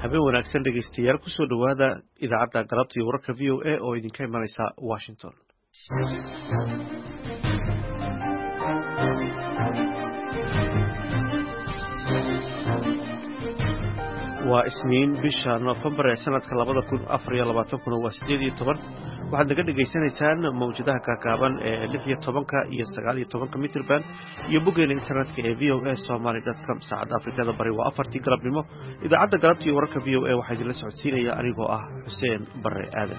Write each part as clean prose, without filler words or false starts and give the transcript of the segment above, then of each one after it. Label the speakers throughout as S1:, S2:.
S1: habeen wanaagsan dhegaystayaal ku soo dhawaada idaacadda galabta iyo wararka VOA oo idinka imanaysa Washington. waa isniin bisha November ee sanadka 2024 waa 18 waxaad naga dhageysanaysaan mawjadaha kaakaaban ee 16 iyo 19 mitir band iyo boggeena internetka ee voasomali.com. saacadda Afrikada bari waa 4 galabnimo. idaacadda galabta iyo wararka VOA waxaa idinla socodsiinaya anigoo ah Xuseen Barre Aadan.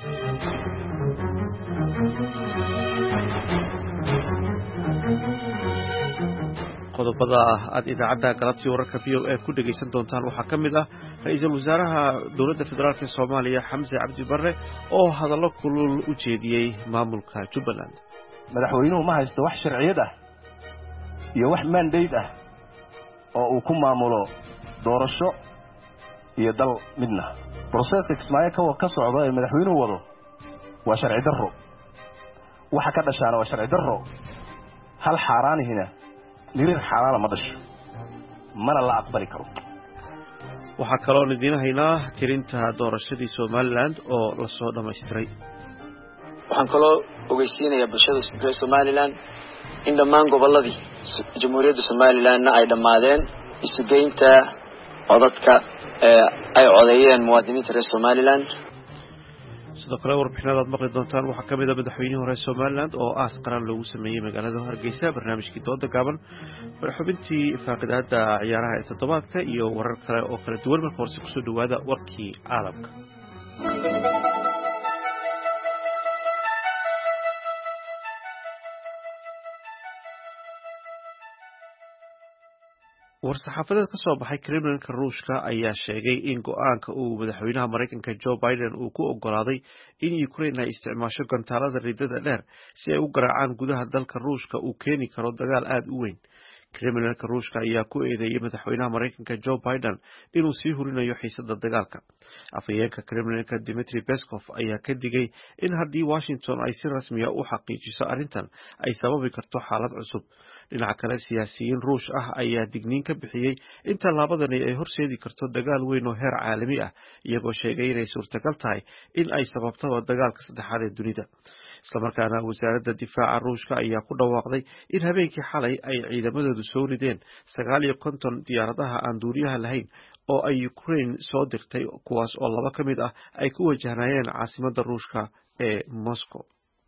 S1: qodobada aad idaacadda galabtii wararka VOA ku dhageysan doontaan waxaa ka mid ah ra'iisul wasaaraha dowladda federaalka Soomaaliya Xamse Cabdi Barre oo hadallo kulul u jeediyey maamulka Jubbaland.
S2: madaxweynuhu ma haysto wax sharciyad ah iyo wax mandate ah oo uu ku maamulo doorasho iyo dal midna. processka Kismaayo ka socda ee madaxweynuhu wado waa sharci darro, waxa ka dhashaana waa sharci darro. hal xaaraanihina nirir xalaal ma dhasho, mana la aqbali karo.
S1: waxaa kaloo idin haynaa tirinta doorashadii Somaliland oo la soo dhameystiray.
S3: waxaan kaloo ogeysiinayaa bulshada Somaliland in dhammaan goboladii jamhuuriyadda Somaliland ay dhamaadeen isugeynta codadka ay codeeyeen muwaadiniinta reer Somaliland.
S1: sidoo kale warbixinadaad maqli doontaan waxaa ka mid ah madaxweynihii hore Somaliland oo aas qaran loogu sameeyey magaalada Hargeysa, barnaamijkii dooda gaaban, xubintii faaqidaada ciyaaraha ee toddobaadka iyo warar kale oo kala duwan. marka horse kusoo dhawaada warkii caalamka. war-saxaafadeed ka soo baxay Kremlin-ka Ruushka ayaa sheegay in go'aanka uu madaxweynaha Mareykanka Joe Biden uu ku ogolaaday in Ukraine ay isticmaasho gantaalada ridada dheer si ay u garaacaan gudaha dalka Ruushka uu keeni karo dagaal aad u weyn. Kremlin-ka Ruushka ayaa ku eedeeyay madaxweynaha Mareykanka Joe Biden inuu sii hurinayo xiisadda dagaalka. afhayeenka Kremlin-ka Dmitry Peskov ayaa ka digay in haddii Washington ay si rasmi ah u xaqiijiso arrintan ay sababi karto xaalad cusub. dhinaca kale, siyaasiyiin Ruush ah ayaa digniin ka bixiyey in tallaabadani ay horseedi karto dagaal weyn oo heer caalami ah, iyagoo sheegay inay suurtagal tahay in ay sababto dagaalka saddexaad ee dunida. islamarkaana wasaaradda difaaca Ruushka ayaa ku dhawaaqday in habeenkii xalay ay ciidamadoodu soo rideen 59 diyaaradaha aan duuliyaha lahayn oo ay Ukraine soo dirtay, kuwaas oo 2 ka mid ah ay ku wajahnayeen caasimadda Ruushka ee Moscow.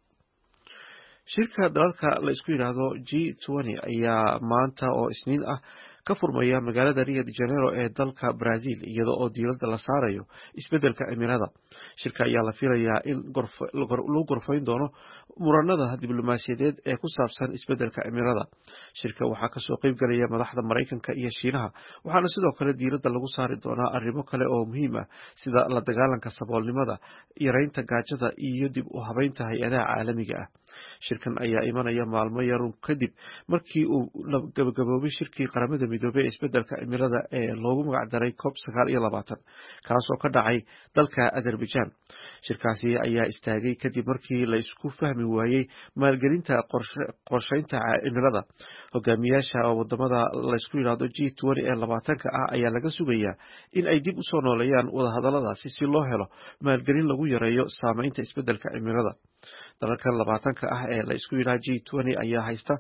S1: shirka dalalka la isku yiraahdo G20 ayaa maanta oo isniin ah ka furmaya magaalada Rio de Janeiro ee dalka Brazil, iyadoo oo diiradda la saarayo isbeddelka cimilada. shirka ayaa la filayaa in lagu gorfayn doono muranada diblomaasiyadeed ee ku saabsan isbeddelka cimilada. shirka waxaa ka soo qayb galaya madaxda Mareykanka iyo Shiinaha, waxaana sidoo kale diiradda lagu saari doonaa arrimo kale oo muhiim ah sida la dagaalanka saboolnimada, yareynta gaajada iyo dib u habeynta hay'adaha caalamiga ah. shirkan ayaa imanaya maalmo yar kadib markii uu gabagaboobay shirkii qaramada midoobay ee isbeddelka cimilada ee loogu magac daray COP29 kaas oo ka dhacay dalka Azerbaijan. shirkaasi ayaa istaagay kadib markii la isku fahmi waayey maalgelinta qorshaynta cimilada. hogaamiyaasha wadamada la isku yiraahdo G20 ee 20-ka ah ayaa laga sugayaa in ay dib u soo nooleeyaan wadahadalladaasi si loo helo maalgelin lagu yareeyo saameynta isbeddelka cimilada. dalalkan 20-ka ah ee la isku yiraahdo G20 ayaa haysta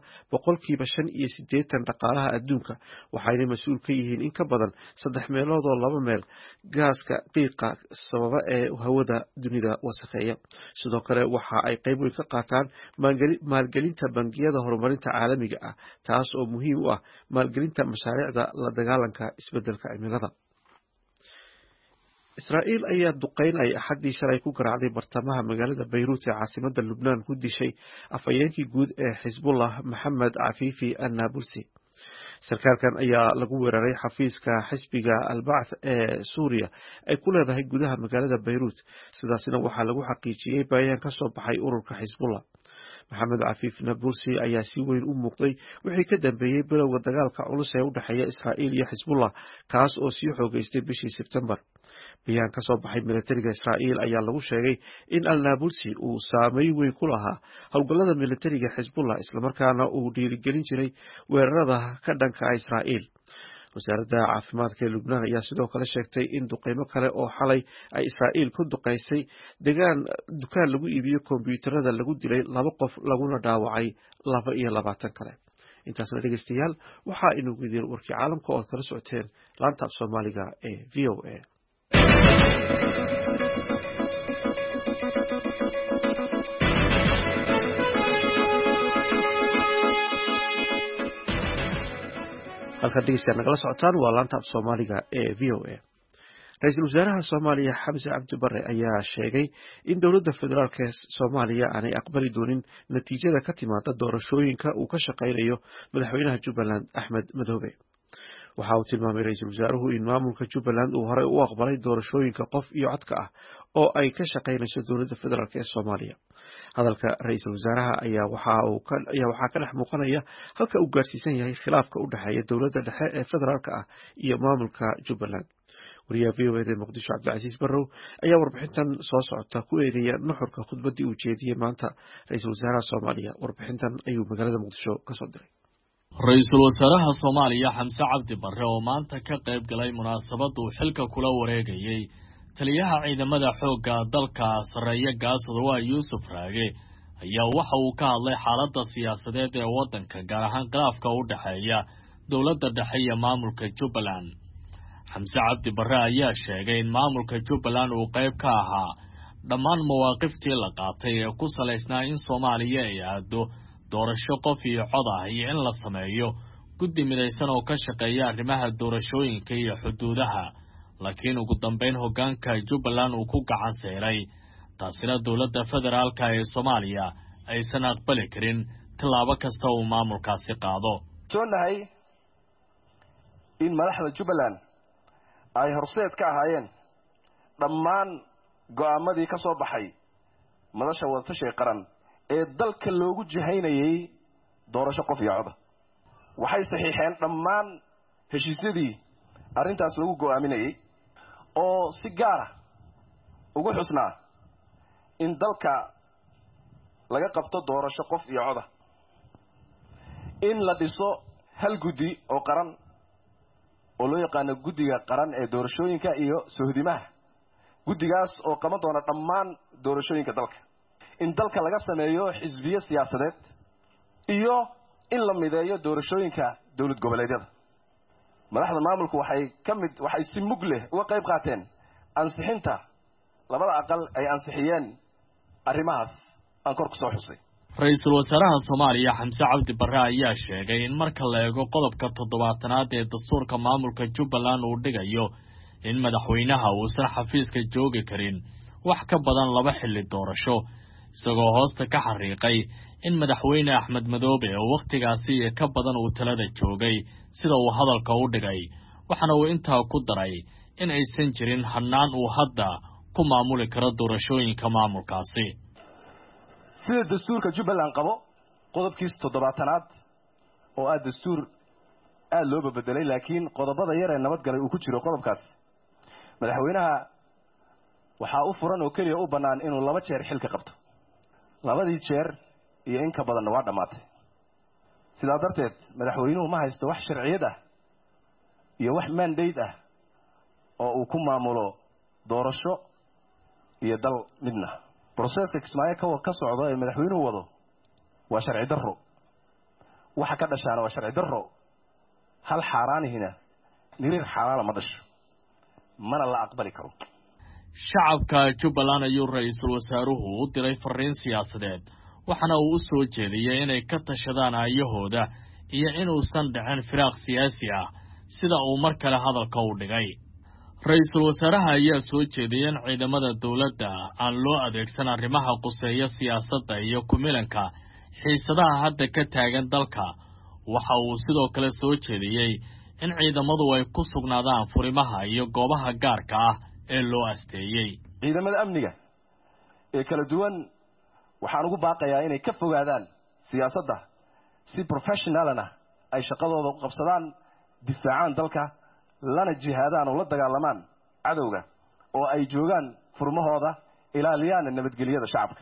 S1: 85% dhaqaalaha adduunka, waxayna mas'uul ka yihiin in ka badan 3/2 meel gaaska qiiqa sababa ee hawada dunida wasakheeya. sidoo kale waxa ay qayb weyn ka qaataan maalgelinta bangiyada horumarinta caalamiga ah, taas oo muhiim u ah maalgelinta mashaariicda la dagaalanka isbeddelka cimilada. Israa'iil ayaa duqeyn ay Axaddii shalay ku garaacday bartamaha magaalada Beirut ee caasimadda Lubnaan ku dishay afhayeenkii guud ee Xisbullah Maxamed Cafiifi Annabulsi. sarkaalkan ayaa lagu weeraray xafiiska xisbiga Al-Ba'th ee Suuriya ay ku leedahay gudaha magaalada Beirut, sidaasina waxaa lagu xaqiijiyey bayaan ka soo baxay ururka Xisbullah. Maxamed Cafiif Nabulsi ayaa si weyn u muuqday wixii ka dambeeyey bilowga dagaalka culus ee u dhexeeya Israa'iil iyo Xisbullah, kaas oo sii xoogeystay bishii Sebtembar. bayaan ka soo baxay militariga Israa'iil ayaa lagu sheegay in Al-Nabulsi uu saameyn weyn ku lahaa howlgallada militariga Xisbullah, islamarkaana uu dhiirigelin jiray weerarada ka dhanka Israa'iil. wasaaradda caafimaadka ee Lubnaan ayaa sidoo kale sheegtay in duqeymo kale oo xalay ay Israa'iil ku duqeysay dukaan lagu iibiyo kombiyuutarada lagu dilay 2 qof laguna dhaawacay 22 kale. intaasna dhegeystayaal waxaa inuu gudiyay warkii caalamka oo kala socoteen laanta af Soomaaliga ee VOA. halkan dhegeystayaal nagala socotaan waa laanta af Soomaaliga ee VOA. Ra'iisul Wasaaraha Soomaaliya Xamse Cabdi Barre ayaa sheegay in dowladda federaalka ee Soomaaliya aanay aqbali doonin natiijada ka timaada doorashooyinka uu ka shaqeynayo madaxweynaha Jubbaland Axmed Madoobe. waxa uu tilmaamay ra'iisul wasaaruhu in maamulka Jubbaland uu horey u aqbalay doorashooyinka qof iyo codka ah oo ay ka shaqeynayso dowladda federaalka ee Soomaaliya. hadalka ra'iisul wasaaraha ayaa waxaa ka dhex muuqanaya halka uu gaarsiisan yahay khilaafka u dhaxeeya dowladda dhexe ee federaalka ah iyo maamulka Jubbaland. wariyaha VOA ee Muqdisho Cabdicasiis Barrow ayaa warbixintan soo socota ku eegaya nuxurka khudbadii uu jeediyay maanta ra'iisul wasaaraha Soomaaliya. warbixintan ayuu magaalada Muqdisho ka soo diray.
S4: ra'iisul wasaaraha Soomaaliya Xamse Cabdi Barre oo maanta ka qayb galay munaasabad uu xilka kula wareegayay taliyaha ciidamada xoogga dalka Sareeya Gaasooda Yuusuf Raage ayaa waxa uu ka hadlay xaaladda siyaasadeed ee waddanka gaar ahaan khilaafka u dhaxeeya dowladda dhexe iyo maamulka Jubbaland. Xamse Cabdi Barre ayaa sheegay in maamulka Jubbaland uu qayb ka ahaa dhammaan mawaaqiftii la qaatay ee ku salaysnaa in Soomaaliya ay aado doorasho qof iyo cod ah iyo in la sameeyo guddi midaysan oo ka shaqeeya arrimaha doorashooyinka iyo xuduudaha, laakiin ugu dambeyn hoggaanka Jubbaland uu ku gacan seeray taasina dowladda federaalka ee Soomaaliya aysan aqbali karin tallaabo kasta uu maamulkaasi qaado.
S2: soonahay in madaxda Jubbaland ay horseed ka ahaayeen dhammaan go'aamadii ka soo baxay madasha wadatashiga qaran ee dalka loogu jihaynayay doorasho qof iyo cod. waxay saxiixeen dhammaan heshiisyadii arrintaas lagu go'aaminayay oo si gaar ah ugu xusnaa in dalka laga qabto doorasho qof iyo cod, in la dhiso hal guddi oo qaran oo loo yaqaan guddiga qaran ee doorashooyinka iyo sohdimaha. guddigaas oo qaban doona dhammaan doorashooyinka dalka, in dalka laga sameeyo xisbiyo siyaasadeed iyo in la mideeyo doorashooyinka dawlad goboleedyada. madaxda maamulku waxay si mug leh uga qayb qaateen ansixinta labada aqal ay ansixiyeen arrimahaas aan kor ku soo xusay.
S4: ra'iisul wasaaraha Soomaaliya Xamse Cabdi Barre ayaa sheegay in marka la eego qodobka 70aad ee dastuurka maamulka Jubbaland uu dhigayo in madaxweynaha uusan xafiiska joogi karin wax ka badan 2 xilli doorasho, isagoo hoosta ka xariiqay in madaxweyne Axmed Madoobe oo waqtigaasi ka badan uu talada joogay sida uu hadalka u dhigay, waxana uu intaa ku daray in aysan jirin hannaan uu hadda ku maamuli karo doorashooyinka maamulkaasi.
S2: sida dastuurka Jubbaland qabo qodobkiisa 70aad oo dastuur aad loo bedelay, laakiin qodobada yar ee nabadgalay uu ku jiro qodobkaas madaxweynaha waxaa u furan oo kaliya u bannaan inuu 2 jeer xilka qabto. 2 jeer iyo in ka badan waa dhamaatay. sidaa darteed madaxweynuhu ma haysto wax sharciyad ah iyo wax mandate ah oo uu ku maamulo doorasho iyo dal midna. processka Kismaayo ka socdo ee madaxweynuhu wado waa sharci darro, waxa ka dhashaana waa sharci darro. hal xaaraanihina nirir xalaal ma dhasho, mana la aqbali karo.
S4: shacabka Jubbaland ayuu ra'iisul wasaaruhu u diray fariin siyaasadeed, waxana uu u soo jeediyay inay ka tashadaan ayahooda iyo inuusan dhicin firaaq siyaasi ah sida uu mar kale hadalka u dhigay. ra'iisul wasaaraha ayaa soo jeediyay in ciidamada dawladda aan loo adeegsan arrimaha quseeya siyaasadda iyo kumilanka xiisadaha hadda ka taagan dalka. waxa uu sidoo kale soo jeediyay in ciidamadu ay ku sugnaadaan furimaha iyo goobaha gaarka ah ee loo asteeyay.
S2: ciidamada amniga ee kala duwan waxaan ugu baaqayaa inay ka fogaadaan siyaasadda, si professionalna ay shaqadooda u qabsadaan, difaacaan dalka, lana jihaadaan oo la dagaalamaan cadowga, oo ay joogaan furmahooda ilaaliyaan nabadgelyada shacabka.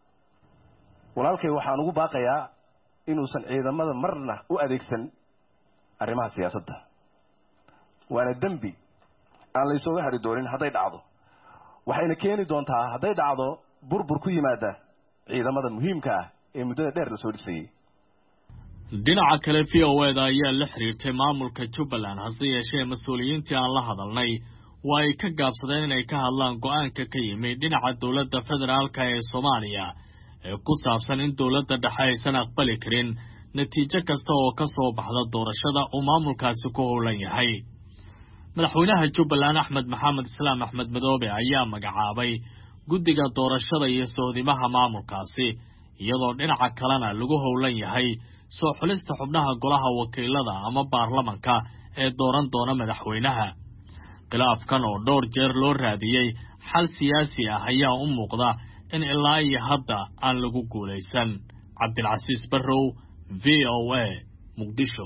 S2: walaalkay waxaan ugu baaqayaa inuusan ciidamada marna u adeegsan arrimaha siyaasadda. waana dembi aan la isooga hari doonin hadday dhacdo waxayna keeni doontaa hadday dhacdo burbur ku yimaada ciidamada muhiimka ah ee muddada dheer la soo dhisayay.
S4: dhinaca kale VOA-da ayaa la xiriirtay maamulka Jubbaland hase yeeshee mas'uuliyiintii aan la hadalnay waa ay ka gaabsadeen inay ka hadlaan go'aanka ka yimid dhinaca dowladda federaalka ee Soomaaliya ee ku saabsan in dowladda dhexe aysan aqbali karin natiijo kasta oo ka soo baxda doorashada uu maamulkaasi ku howlan yahay. madaxweynaha Jubbaland Axmed Maxamed Islaam Axmed Madoobe ayaa magacaabay guddiga doorashada iyo soodimaha maamulkaasi iyadoo dhinaca kalena lagu howlan yahay soo xulista xubnaha golaha wakiilada ama baarlamanka ee dooran doona madaxweynaha. khilaafkan oo dhowr jeer loo raadiyey xal siyaasi ah ayaa u muuqda in ilaa iyo hadda aan lagu guulaysan. Cabdilcasiis Barrow, VOA, Muqdisho.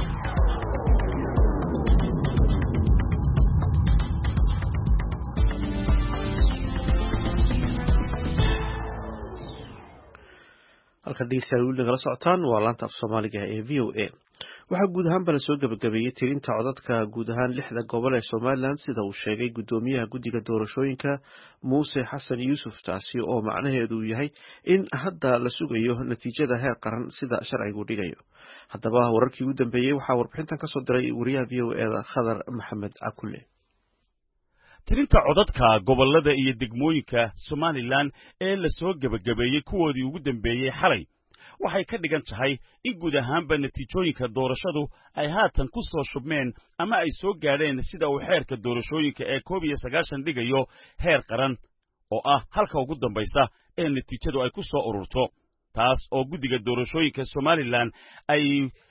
S1: halka dhegeystayaal weli nagala socotaan waa laanta af Soomaaliga ee VOA. waxaa guud ahaan bala soo gabagabeeyey tirinta codadka guud ahaan 6 gobol ee Somaliland sida uu sheegay gudoomiyaha guddiga doorashooyinka Muuse Xasan Yuusuf taasi oo macnaheedu yahay in hadda la sugayo natiijada heer qaran sida sharcigu dhigayo. haddaba wararkii ugu dambeeyay waxaa warbixintan ka soo diray wariyaha VOA-da Khadar Maxamed Akule.
S5: tirinta codadka gobolada iyo degmooyinka Somaliland ee la soo gabagabeeyey kuwoodii ugu dambeeyay xalay waxay ka dhigan tahay in guud ahaanba natiijooyinka doorashadu ay haatan ku soo shubmeen ama ay soo gaadheen sida uu xeerka doorashooyinka ee 19 dhigayo heer qaran oo ah halka ugu dambaysa ee natiijadu ay ku soo ururto taas oo guddiga doorashooyinka Somaliland ay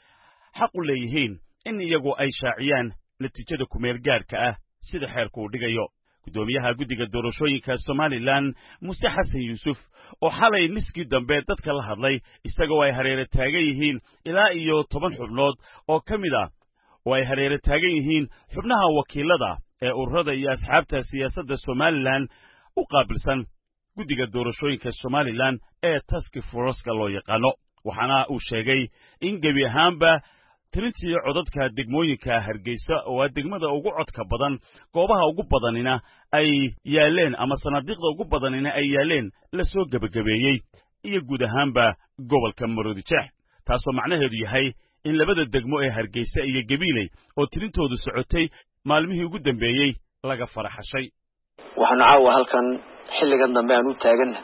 S5: xaq u leeyihiin in iyagu ay shaaciyaan natiijada ku meel gaarka ah sida xeerku uu dhigayo. gudoomiyaha guddiga doorashooyinka Somaliland Muuse Xasan Yuusuf oo xalay niskii dambe dadka la hadlay isagoo ay hareere taagan yihiin ilaa iyo 10 xubnood oo kamid ah oo ay hareere taagan yihiin xubnaha wakiilada ee ururada iyo asxaabta siyaasadda Somaliland u qaabilsan guddiga doorashooyinka Somaliland ee task force loo yaqaano. waxaana uu sheegay in gebi ahaanba tirintii codadka degmooyinka Hargeysa oo degmada ugu codka badan goobaha ugu badanina ay yaaleen ama sanadiiqda ugu badanina ay yaaleen la soo gabagabeeyay iyo guud ahaanba gobolka Maroodijeex taasoo macnaheedu yahay in labada degmo ee Hargeysa iyo Gabiley oo tirintoodu socotay maalmihii ugu dambeeyay laga faraxashay.
S3: waxaan caawa halkan xilligan dambe aan u taagan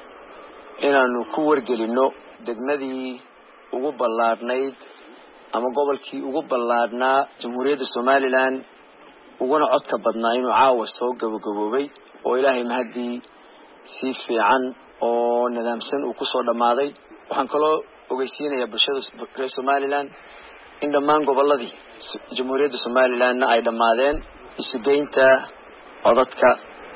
S3: inaanu ku wargelino degmadii ugu ballaadhnayd ama gobolkii ugu ballaadhnaa Jamhuuriyadda Somaliland uguna codka badnaa inuu caawa soo gabagaboobay oo Ilaahay mahadii si fiican oo nidaamsan uu ku soo dhamaaday. waxaan kaloo ogeysiinayaa bulshada reer Somaliland in dhammaan goboladii Jamhuuriyadda Somaliland ay dhamaadeen isugeynta codadka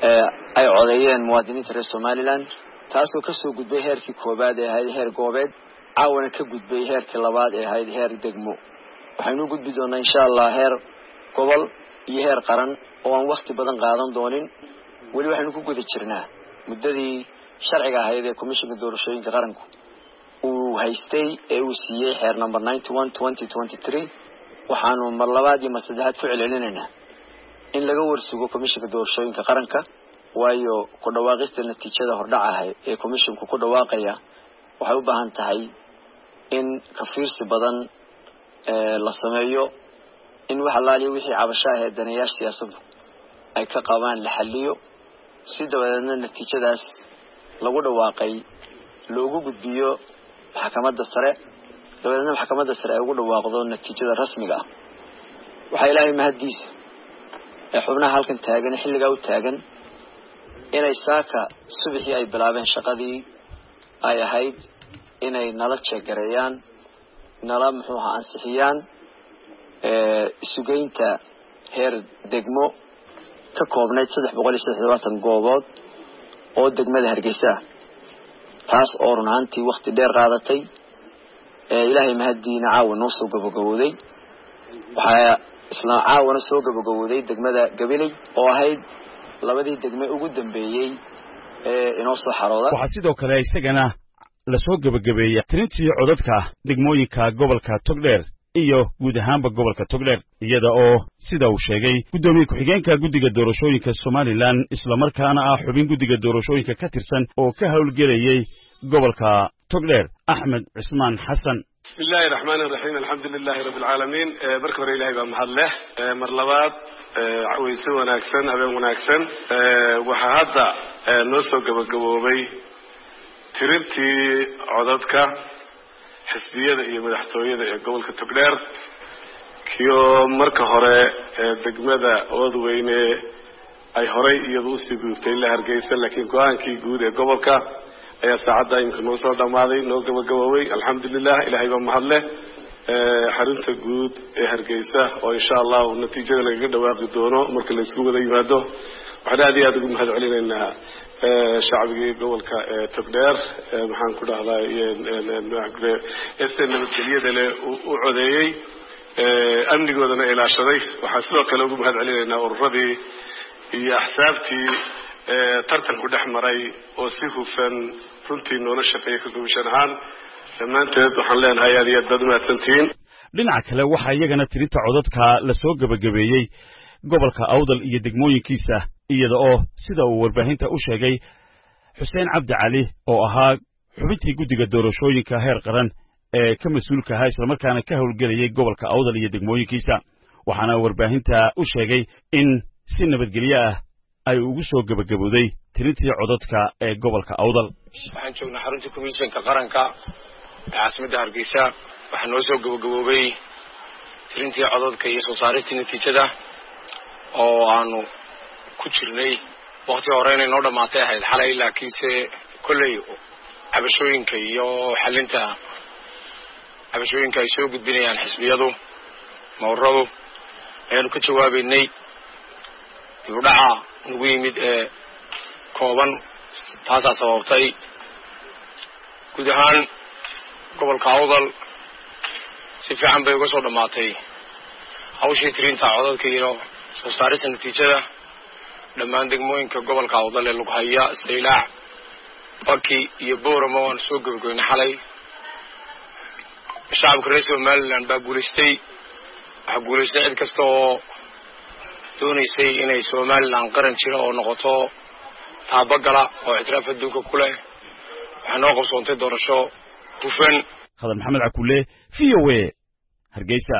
S3: ay codeeyeen muwaadiniinta reer Somaliland taasoo ka soo gudbay heerkii koobaad ee ahayd heer goobeed caawana ka gudbay heerkii labaad ee ahayd heer degmo. waxaynu gudbi doonaa insha Allah heer gobol iyo heer qaran oo aan waqti badan qaadan doonin. wali waxaynu ku guda jirnaa muddadii sharciga ahayd ee komishanka doorashooyinka qaranku uu haystay ee uu siiyay xeer number 91/2023. waxaanu mar labaad iyo mar saddexaad ku celcelinaynaa in laga warsugo komishanka doorashooyinka qaranka waayo ku dhawaaqista natiijada hordhaca ee komishanku ku dhawaaqaya waxay u baahan tahay in ka fiirsi badan la sameeyo in wax allaaliyo wixii cabasho ah ee daneeyaasha siyaasaddu ay ka qabaan la xalliyo si dabadeedna natiijadaas lagu dhawaaqay loogu gudbiyo maxkamadda sare dabadeedna maxkamadda sare ay ugu dhawaaqdo natiijada rasmiga ah. waxaa Ilaahay mahadiisa ee xubnaha halkan taagan xilliga u taagan inay saaka subaxii ay bilaabeen shaqadii ay ahayd inay nala jeegareeyaan nala ansixiyaan isugeynta heer degmo ka koobnayd 373 goobood oo degmada Hargeysa taas oo runtii waqti dheer qaadatay Ilaahay mahadiina caawa noo soo gabagabowday. waxaa isla caawana soo gabagabowday degmada Gabiley oo ahayd labadii degmo ugu dambeeyay ee inoo soo xarooda.
S5: waxaa sidoo kale isagana la soo gabagabeeyay tirintii codadka degmooyinka gobolka Togdheer iyo guud ahaanba gobolka togdheer iyada oo sida uu sheegay guddoomiye ku-xigeenka guddiga doorashooyinka somalilan islamarkaana ah xubin guddiga doorashooyinka ka tirsan oo ka howlgelayay gobolka togdheer axmed cismaan xasan
S6: بسم الله الرحمن الرحيم الحمد لله رب العالمين بركة إلهي بمحله مرلبات عويسي وناكسن أبي وناكسن وحهذا نوسو قبقبوبي ترنتي عددك حسبية إيه مدحتوية إيه قبل كتقدير كيو مركة هراء دقمدا أودويني أي هراء يدوسي بيفتين لهرقيسا لكن قوان كي قود قبلك ayaa saacada imka noo soo dhamaaday noo gabagaboway alxamdulilah ilaahay baa mahad leh xarunta guud ee Hargeysa oo insha Allah natiijada laga dhawaaqi doono marka la isku wada yimaado waxaan aad iyo aad ugu mahad celinaynaa shacbiga gobolka Togdheer waxaan ku dhahdaa nabadgelyada leh u codeeyay amnigoodana ilaashaday waxaan sidoo kale ugu mahad celinaynaa ururadii iyo axsaabtii tartan ku dhaxmaray oo si hufan runtii noola shaqeeyay ka gubashan ahaan dhammaanteed waxaan leenahay aad iyo aad baad mahadsantihiin
S5: dhinaca kale waxaa iyagana tirinta codadka la soo gabagabeeyey gobolka awdal iyo degmooyinkiisa iyada oo sida uu warbaahinta u sheegay xuseen cabdi cali oo ahaa xubintii guddiga doorashooyinka heer qaran ee ka mas-uulka ahaa islamarkaana ka howlgelayay gobolka awdal iyo degmooyinkiisa waxaana warbaahinta u sheegay in si nabadgelyo ah ay ugu soo gabagabowday tirintii codadka ee gobolka awdal
S7: waxaan joognaa xarunta komishanka qaranka ee caasimadda Hargeysa waxaa noo soo gabagaboobay tirintii codadka iyo soo saaristii natiijada oo aanu ku jirnay waqti hore inay noo dhamaatay ahayd xalay laakiinse kolley cabashooyinka iyo xalinta cabashooyinka ay soo gudbinayaan xisbiyadu mawradu ayaanu ka jawaabaynay dib u dhaca ugu yimid kooban taasaa sababtay guud ahaan gobolka awdal si fiican bay uga soo dhammaatay hawshii tirinta codadka iyo soo saarista natiijada dhammaan degmooyinka gobolka awdal ee Lughaya Saylac Baki iyo Booramo waan soo gabagabeynay xalay shacabka reer Somaliland baa guulaystay waxaa guulaystay cid kasta oo doonaysay inay Somaliland qaran jiro oo noqoto taabagala oo ictiraaf adduunka ku leh waxaa noo qabsoontay doorasho hufan
S5: Khadar Maxamed Cakulle VOA Hargeysa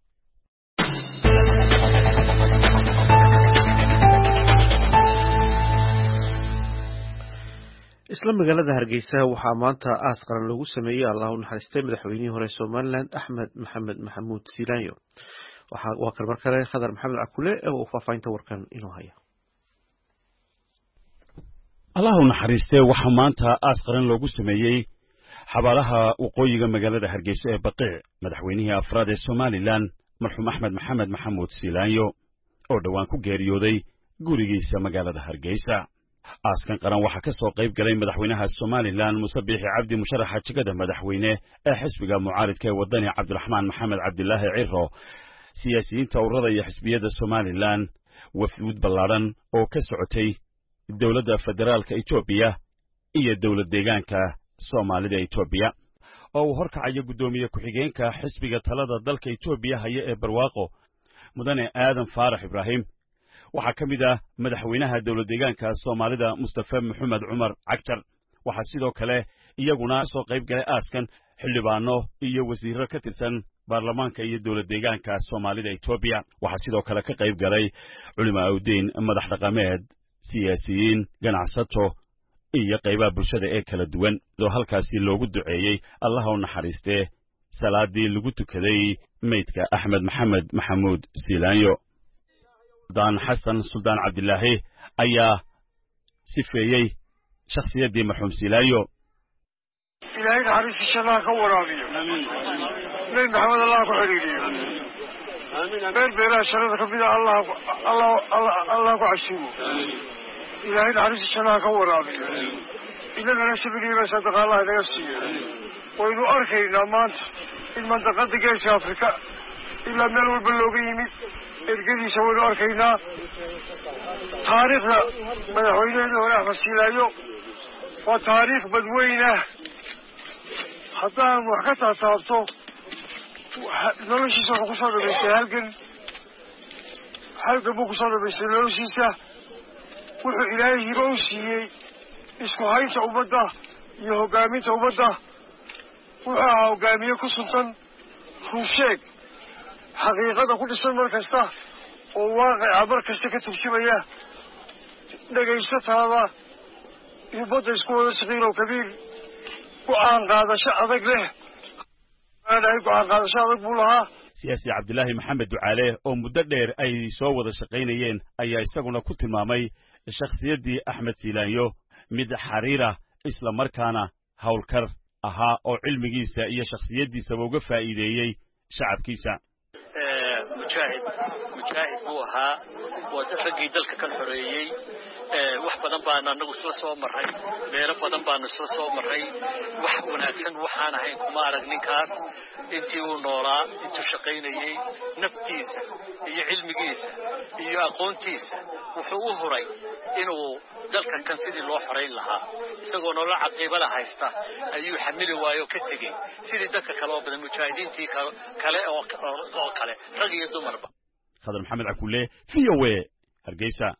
S1: isla magaalada Hargeysa waxaa maanta aas qaran lagu sameeyay Allah u naxariistay madaxweynihii hore Somaliland Axmed Maxamed Maxamuud Silaanyo waa kan markale Khadar Maxamed Cakulle oo faafaynta warkan inoo haya
S5: Allah u naxariistay waxaa maanta aas qaran lagu sameeyay xabaalaha waqooyiga magaalada Hargeysa ee Baqiic madaxweynihii afraad ee Somaliland marxuum Axmed Maxamed Maxamuud Silaanyo oo dhawaan ku geeriyooday gurigiisa magaalada Hargeysa aaskan qaran waxaa ka soo qayb galay madaxweynaha Somaliland Muuse Biixi Cabdi musharaxa jagada madaxweyne ee xisbiga mucaaridka ee wadani Cabdiraxmaan Maxamed Cabdilaahi Ciro siyaasiyiinta ururada iyo xisbiyada Somaliland wafd ballaaran oo ka socotay dawladda federaalka Itoobiya iyo dawlad deegaanka Soomaalida Itoobiya oo horkacaya gudoomiye ku-xigeenka xisbiga talada dalka Itoobiya haya ee barwaaqo mudane aadan faarax ibraahim waxaa ka mid ah madaxweynaha dawlad deegaanka Soomaalida Mustafa Maxamed Cumar Cagtar waxaa sidoo kale iyaguna soo qayb galay aaskan xildhibaano iyo wasiirro ka tirsan baarlamaanka iyo dawlad deegaanka Soomaalida Itoobiya waxaa sidoo kale ka qayb galay culimada awdeen madax dhaqameed siyaasiyiin ganacsato iyo qaybaha bulshada ee kala duwan oo halkaasi loogu duceeyay Allah u naxariistee salaadii lagu tukaday meydka Axmed Maxamed Maxamuud Silaanyo dan Xasan Suldaan Cabdilaahi ayaa sifeeyay shakhsiyadii marxuum Silaanyo
S8: ilaahay naxariista shanaha ka waraabiyo nabi maxamed Allah ku xiriiriyo amiin beeraha sharada ka mid Allah ku casuumo ilaahay naxariista shanaha ka waraabiyo inagana sabigiiba sadaqa Allah inaga siiyo waynu arkaynaa maanta in mandaqada geeska Afrika ilaa meel walba looga yimid ergadiisa waynu arkaynaa taariikhda madaxweynihii hore Axmed Silaanyo waa taariikh badweyne haddaan wax ka taataabto noloshiisa wuxuu kusoo dhameystay halgan buu kusoo dhameystay noloshiisa wuxuu ilaahay hibo u siiyey isku haynta ummadda iyo hoggaaminta ummadda wuxuu ahaa hoggaamiye ku suntan runsheeg xaqiiqada ku dhisan mar kasta oo waaqica mar kasta ka turjumaya dhagaysataada iyo badda isku wada saqiir oo kabiir go-aan qaadasho adag leh go-aan qaadasho adag buu lahaa
S5: siyaasi cabdilaahi maxamed ducaale oo muddo dheer ay soo wada shaqaynayeen ayaa isaguna ku tilmaamay shakhsiyaddii axmed siilaanyo mid xariirah isla markaana howlkar ahaa oo cilmigiisa iyo shakhsiyaddiisaba uga faa'iideeyey shacabkiisa
S9: mujaahid buu ahaa waa raggii dalka kan xoreeyey wax badan baan anagu isla soo marray meelo badan baan isla soo marray wax wanaagsan waxaan ahayn kuma arag ninkaas intii uu noolaa intuu shaqaynayey naftiisa iyo cilmigiisa iyo aqoontiisa wuxuu u huray inuu dalka kan sidii loo xorayn lahaa isagoo nolol caqiibada haysta ayuu xamili waayo ka tegey sidii dadka kale oo badan mujaahidiintii kale oo kale rag iyo dumarba
S5: khadar maxamed cakulle VOA Hargeysa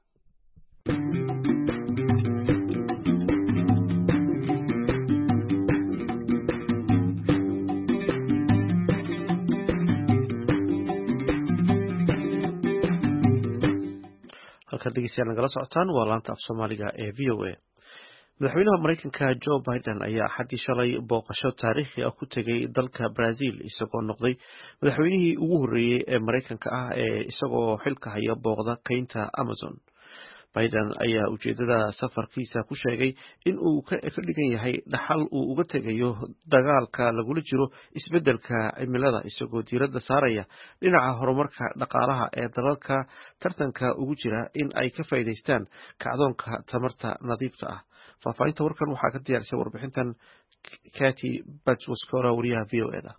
S1: halkan dhegeystayaal nagala socotaan waa laanta af Soomaaliga ee VOA madaxweynaha Mareykanka Joe Biden ayaa axadii shalay booqasho taariikhi ah ku tegay dalka Brazil isagoo noqday madaxweynihii ugu horeeyay ee Mareykanka ah ee isagoo xilka haya booqda kaynta Amazon Biden ayaa ujeedada safarkiisa ku sheegay in uu ka dhigan yahay dhaxal uu uga tegayo dagaalka lagula jiro isbeddelka cimilada isagoo diiradda saaraya dhinaca horumarka dhaqaalaha ee dalalka tartanka ugu jira in ay ka faa'iideystaan kacdoonka tamarta nadiifta ah faafahinta warkan waxaa ka diyaarisay warbixintan Katy Batswaskora wariyaha VOA-da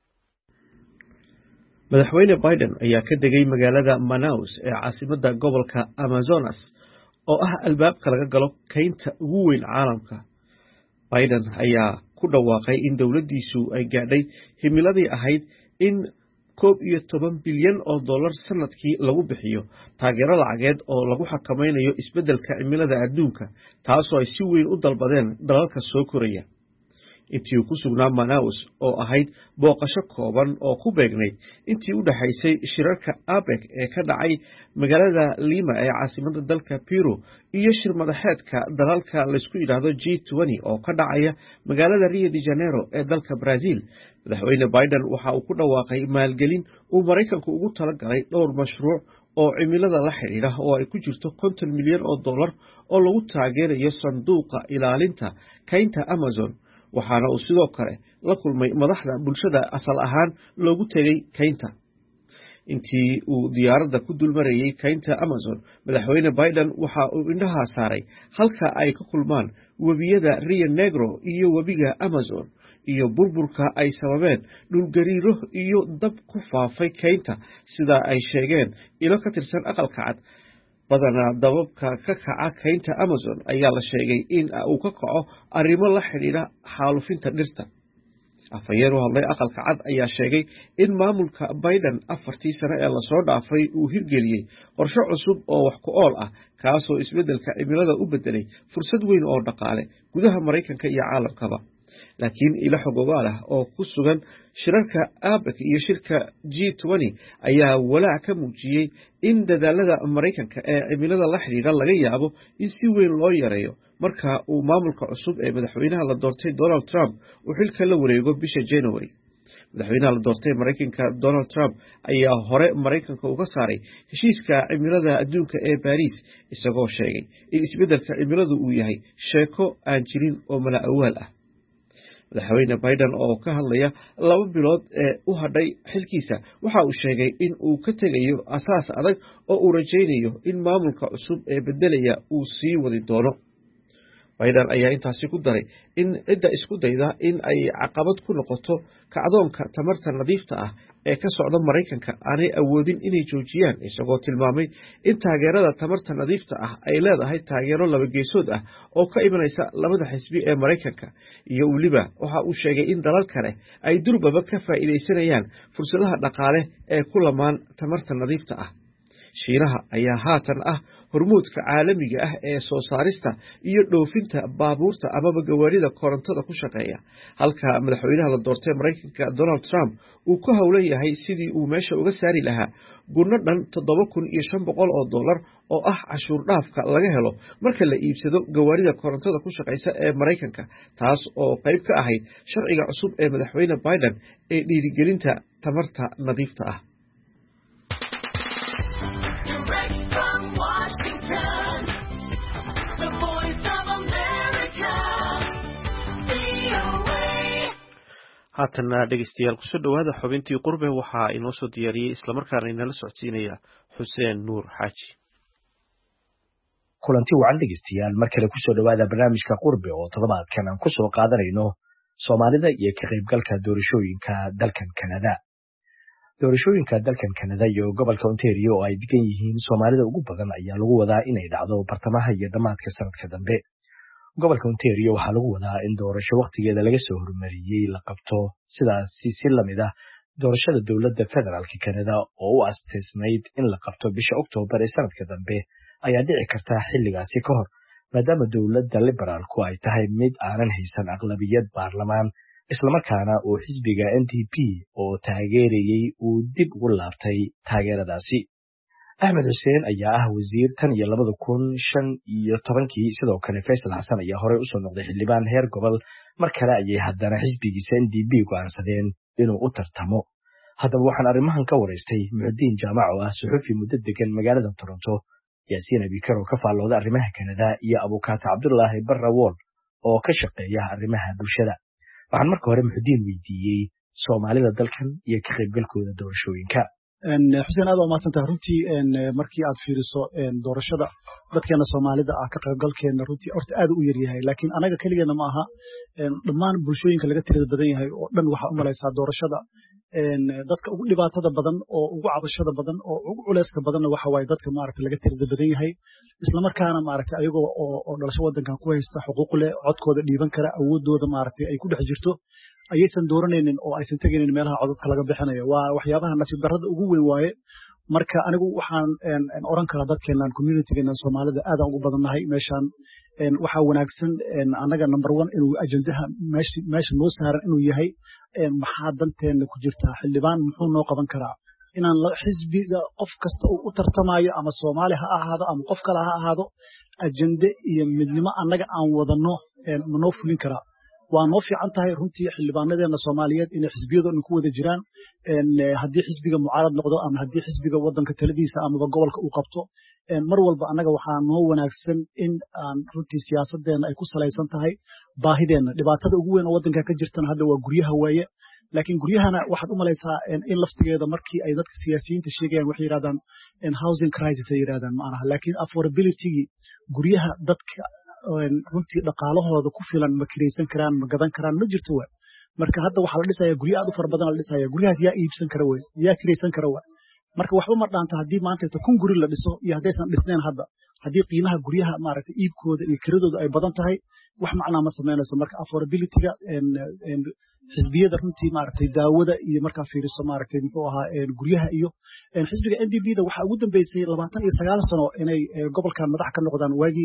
S1: madaxweyne Biden ayaa ka degay magaalada Manaus ee caasimadda gobolka Amazonas oo ah albaabka laga galo kaynta ugu weyn caalamka Biden ayaa ku dhawaaqay in dowladdiisu ay gaadhay himiladii ahayd in $11 bilyan oo dollar sanadkii lagu bixiyo taageero lacageed oo lagu xakameynayo isbeddelka cimilada adduunka taasoo ay si weyn u dalbadeen dalalka soo koraya intii uu ku sugnaa Manaus oo ahayd booqasho kooban oo ku beegnayd intii u dhaxaysay shirarka APEC ee ka dhacay magaalada Lima ee caasimadda dalka Peru iyo shir madaxeedka dalalka la isku yiraahdo G20 oo ka dhacaya magaalada Rio de Janeiro ee dalka Brazil madaxweyne Biden waxa uu ku dhawaaqay maalgelin uu Mareykanku ugu talagalay dhowr mashruuc oo cimilada la xiriira oo ay ku jirto $50 milyan oo dollar oo lagu taageerayo sanduuqa ilaalinta kaynta Amazon waxaana uu sidoo kale la kulmay madaxda bulshada asal ahaan loogu tegay kaynta intii uu diyaaradda ku dulmarayay kaynta Amazon madaxweyne Biden waxa uu indhaha saaray halka ay ka kulmaan webiyada Rio Negro iyo webiga Amazon iyo burburka ay sababeen dhulgariiro iyo dab ku faafay kaynta sida ay sheegeen ilo ka tirsan aqalka cad badanaa dababka ka kaca kaynta Amazon ayaa la sheegay in uu ka kaco arrimo la xiriira xaalufinta dhirta afhayeen u hadlay aqalka cad ayaa sheegay in maamulka Biden 4 sano ee lasoo dhaafay uu hirgeliyey qorshe cusub oo wax ku ool ah kaasoo isbeddelka cimilada u bedelay fursad weyn oo dhaqaale gudaha Mareykanka iyo caalamkaba laakiin ilo xogogaal ah oo ku sugan shirarka APEC iyo shirka G20 ayaa walaac ka muujiyay in dadaalada Mareykanka ee cimilada la xiriira laga yaabo in si weyn loo yareeyo marka uu maamulka cusub ee madaxweynaha la doortay Donald Trump uu xilka la wareego bisha January madaxweynaha la doortay Mareykanka Donald Trump ayaa hore Mareykanka uga saaray heshiiska cimilada adduunka ee Paris isagoo sheegay in isbeddelka cimiladu uu yahay sheeko aan jirin oo mala awaal ah madaxweyne Biden oo ka hadlaya 2 bilood ee u hadhay xilkiisa waxa uu sheegay in uu ka tegayo asaas adag oo uu rajaynayo in maamulka cusub ee bedelaya uu sii wadi doono Biden ayaa intaasi ku daray in cidda isku dayda in ay caqabad ku noqoto kacdoonka tamarta nadiifta ah ee ka socda Maraykanka aanay awoodin inay joojiyaan, isagoo tilmaamay in taageerada tamarta nadiifta ah ay leedahay taageero laba geesood ah oo ka imanaysa labada xisbi ee Maraykanka, iyo weliba waxa uu sheegay in dalal kale ay durbaba ka faa'iidaysanayaan fursadaha dhaqaale ee ku lamaan tamarta nadiifta ah. Shiinaha ayaa haatan ah hormuudka caalamiga ah ee soo saarista iyo dhoofinta baabuurta amaba gawaarida korontada ku shaqeeya, halka madaxweynaha la doortay Maraykanka Donald Trump uu ku howlan yahay sidii uu meesha uga saari lahaa gunno dhan $7,500 oo ah cashuur dhaafka laga helo marka la iibsado gawaarida korontada ku shaqeysa ee Maraykanka, taas oo qayb ka ahayd sharciga cusub ee madaxweyne Biden ee dhiirigelinta tamarta nadiifta ah. haatana dhegeystayaal kusoo dhawaada xubintii qurbe waxaa inoo soo diyaariyey islamarkaana inala socodsiinaya Xuseen Nuur Xaaji.
S10: kulanti wacan dhegeystayaal mar kale kusoo dhawaada barnaamijka qurbe oo toddobaadkan aan kusoo qaadanayno Soomaalida iyo ka qaybgalka doorashooyinka dalkan Kanada. doorashooyinka dalkan Kanada iyo gobolka Ontario oo ay degan yihiin Soomaalida ugu badan ayaa lagu wadaa inay dhacdo bartamaha iyo dhamaadka sanadka dambe. gobolka Ontario waxaa lagu wadaa in doorasho waqtigeeda laga soo hormariyay la qabto sidaasi si lamid ah doorashada dowladda federaalka Kanada oo u asteesnayd in la qabto bisha Oktoobar ee sanadka dambe ayaa dhici karta xilligaasi ka hor, maadaama dowladda liberaalku ay tahay mid aanan haysan aqlabiyad baarlamaan, islamarkaana uu xisbiga NDP oo taageerayay uu dib ugu laabtay taageeradaasi. Axmed Xuseen ayaa ah wasiir tan iyo 2015 sidoo kale Faysal Xasan ayaa hore u soo noqday xildhibaan heer gobol, mar kale ayay haddana xisbigiisa NDP go'aansadeen inuu u tartamo. haddaba waxaan arrimahan ka waraystay Muxudiin Jaamac oo ah suxufi muddo degan magaalada Toronto, Yaasiin Abikar oo ka faallooda arrimaha Kanada, iyo Abukaata Cabdullaahi Barrawool oo ka shaqeeya arrimaha bulshada. waxaan marka hore Muxudiin weydiiyey Soomaalida dalkan iyo ka qaybgalkooda doorashooyinka.
S11: Xuseen aad u mahadsantahay runtii markii aad fiiriso doorashada dadkeena Soomaalida ah ka qaybgalkeena runtii horta aad u yar yahay, laakiin anaga kaligeena ma aha, dhammaan bulshooyinka laga tirada badan yahay oo dhan waxa u malaysaa doorashada dadka ugu dhibaatada badan oo ugu cabashada badan oo ugu culeyska badan waxa waaye dadka maaragtay laga tirada badan yahay, isla markaana maaragtay ayagoo oo dhalasho wadankan ku haysta xuquuq leh, codkooda dhiiban kara, awoodooda maaragtay ay ku dhex jirto, ayaysan dooranaynin oo aysan tegaynin meelaha codadka laga bixinayo. waa waxyaabaha nasiib darrada ugu weyn waaye. marka anigu waxaan oran karaa dadkeenan community-geena Soomaalida aad ugu badannahay meeshan. waxaa wanaagsan anaga number 1 inuu ajandaha meesha noo saaran inuu yahay maxaa danteena ku jirta, xildhibaan muxuu noo qaban karaa, inaan xisbiga qof kasta uu u tartamayo ama Soomaali ha ahaado ama qof kale ha ahaado, ajande iyo midnimo anaga aan wadano ma noo fulin karaa. waa noo fiican tahay runtii xildhibaanadeena Soomaaliyeed inay xisbiyadooda ku wada jiraan, haddii xisbiga mucaarad noqdo ama haddii xisbiga wadanka taladiisa ama gobolka uu qabto, mar walba anaga waxaa noo wanaagsan in aan runtii siyaasadeena ay ku salaysan tahay baahideena. dhibaatada ugu weyn oo wadanka ka jirtana hadda waa guryaha waaye, laakiin guryahana waxaad u malaysaa in laftigeeda markii ay dadka siyaasiyiinta sheegayaan waxay yiraahdaan housing crisis ay yiraahdaan macnaha, laakiin affordability guryaha dadka runtii dhaqaalahooda ku filan ma kireysan karaan, ma gadan karaan, ma jirto waa. marka hadda waxa la dhisayaa guryo aad u fara badan la dhisayaa, guryahaas yaa iibsan kara way, yaa kireysan kara waa. marka waxba ma dhaanta haddii maanta kun guri la dhiso iyo haddaysan dhisnayn hadda, haddii qiimaha guryaha maaragtay iibkooda iyo kiradooda ay badan tahay wax macnaa ma sameynayso. marka affordability-ga xisbiyada runtii maaragtay daawada iyo markaa fiiriso maaragtay muxuu ahaa guryaha iyo xisbiga NDP-da waxaa ugu dambeysay 29 sano inay gobolkan madax ka noqdaan waagii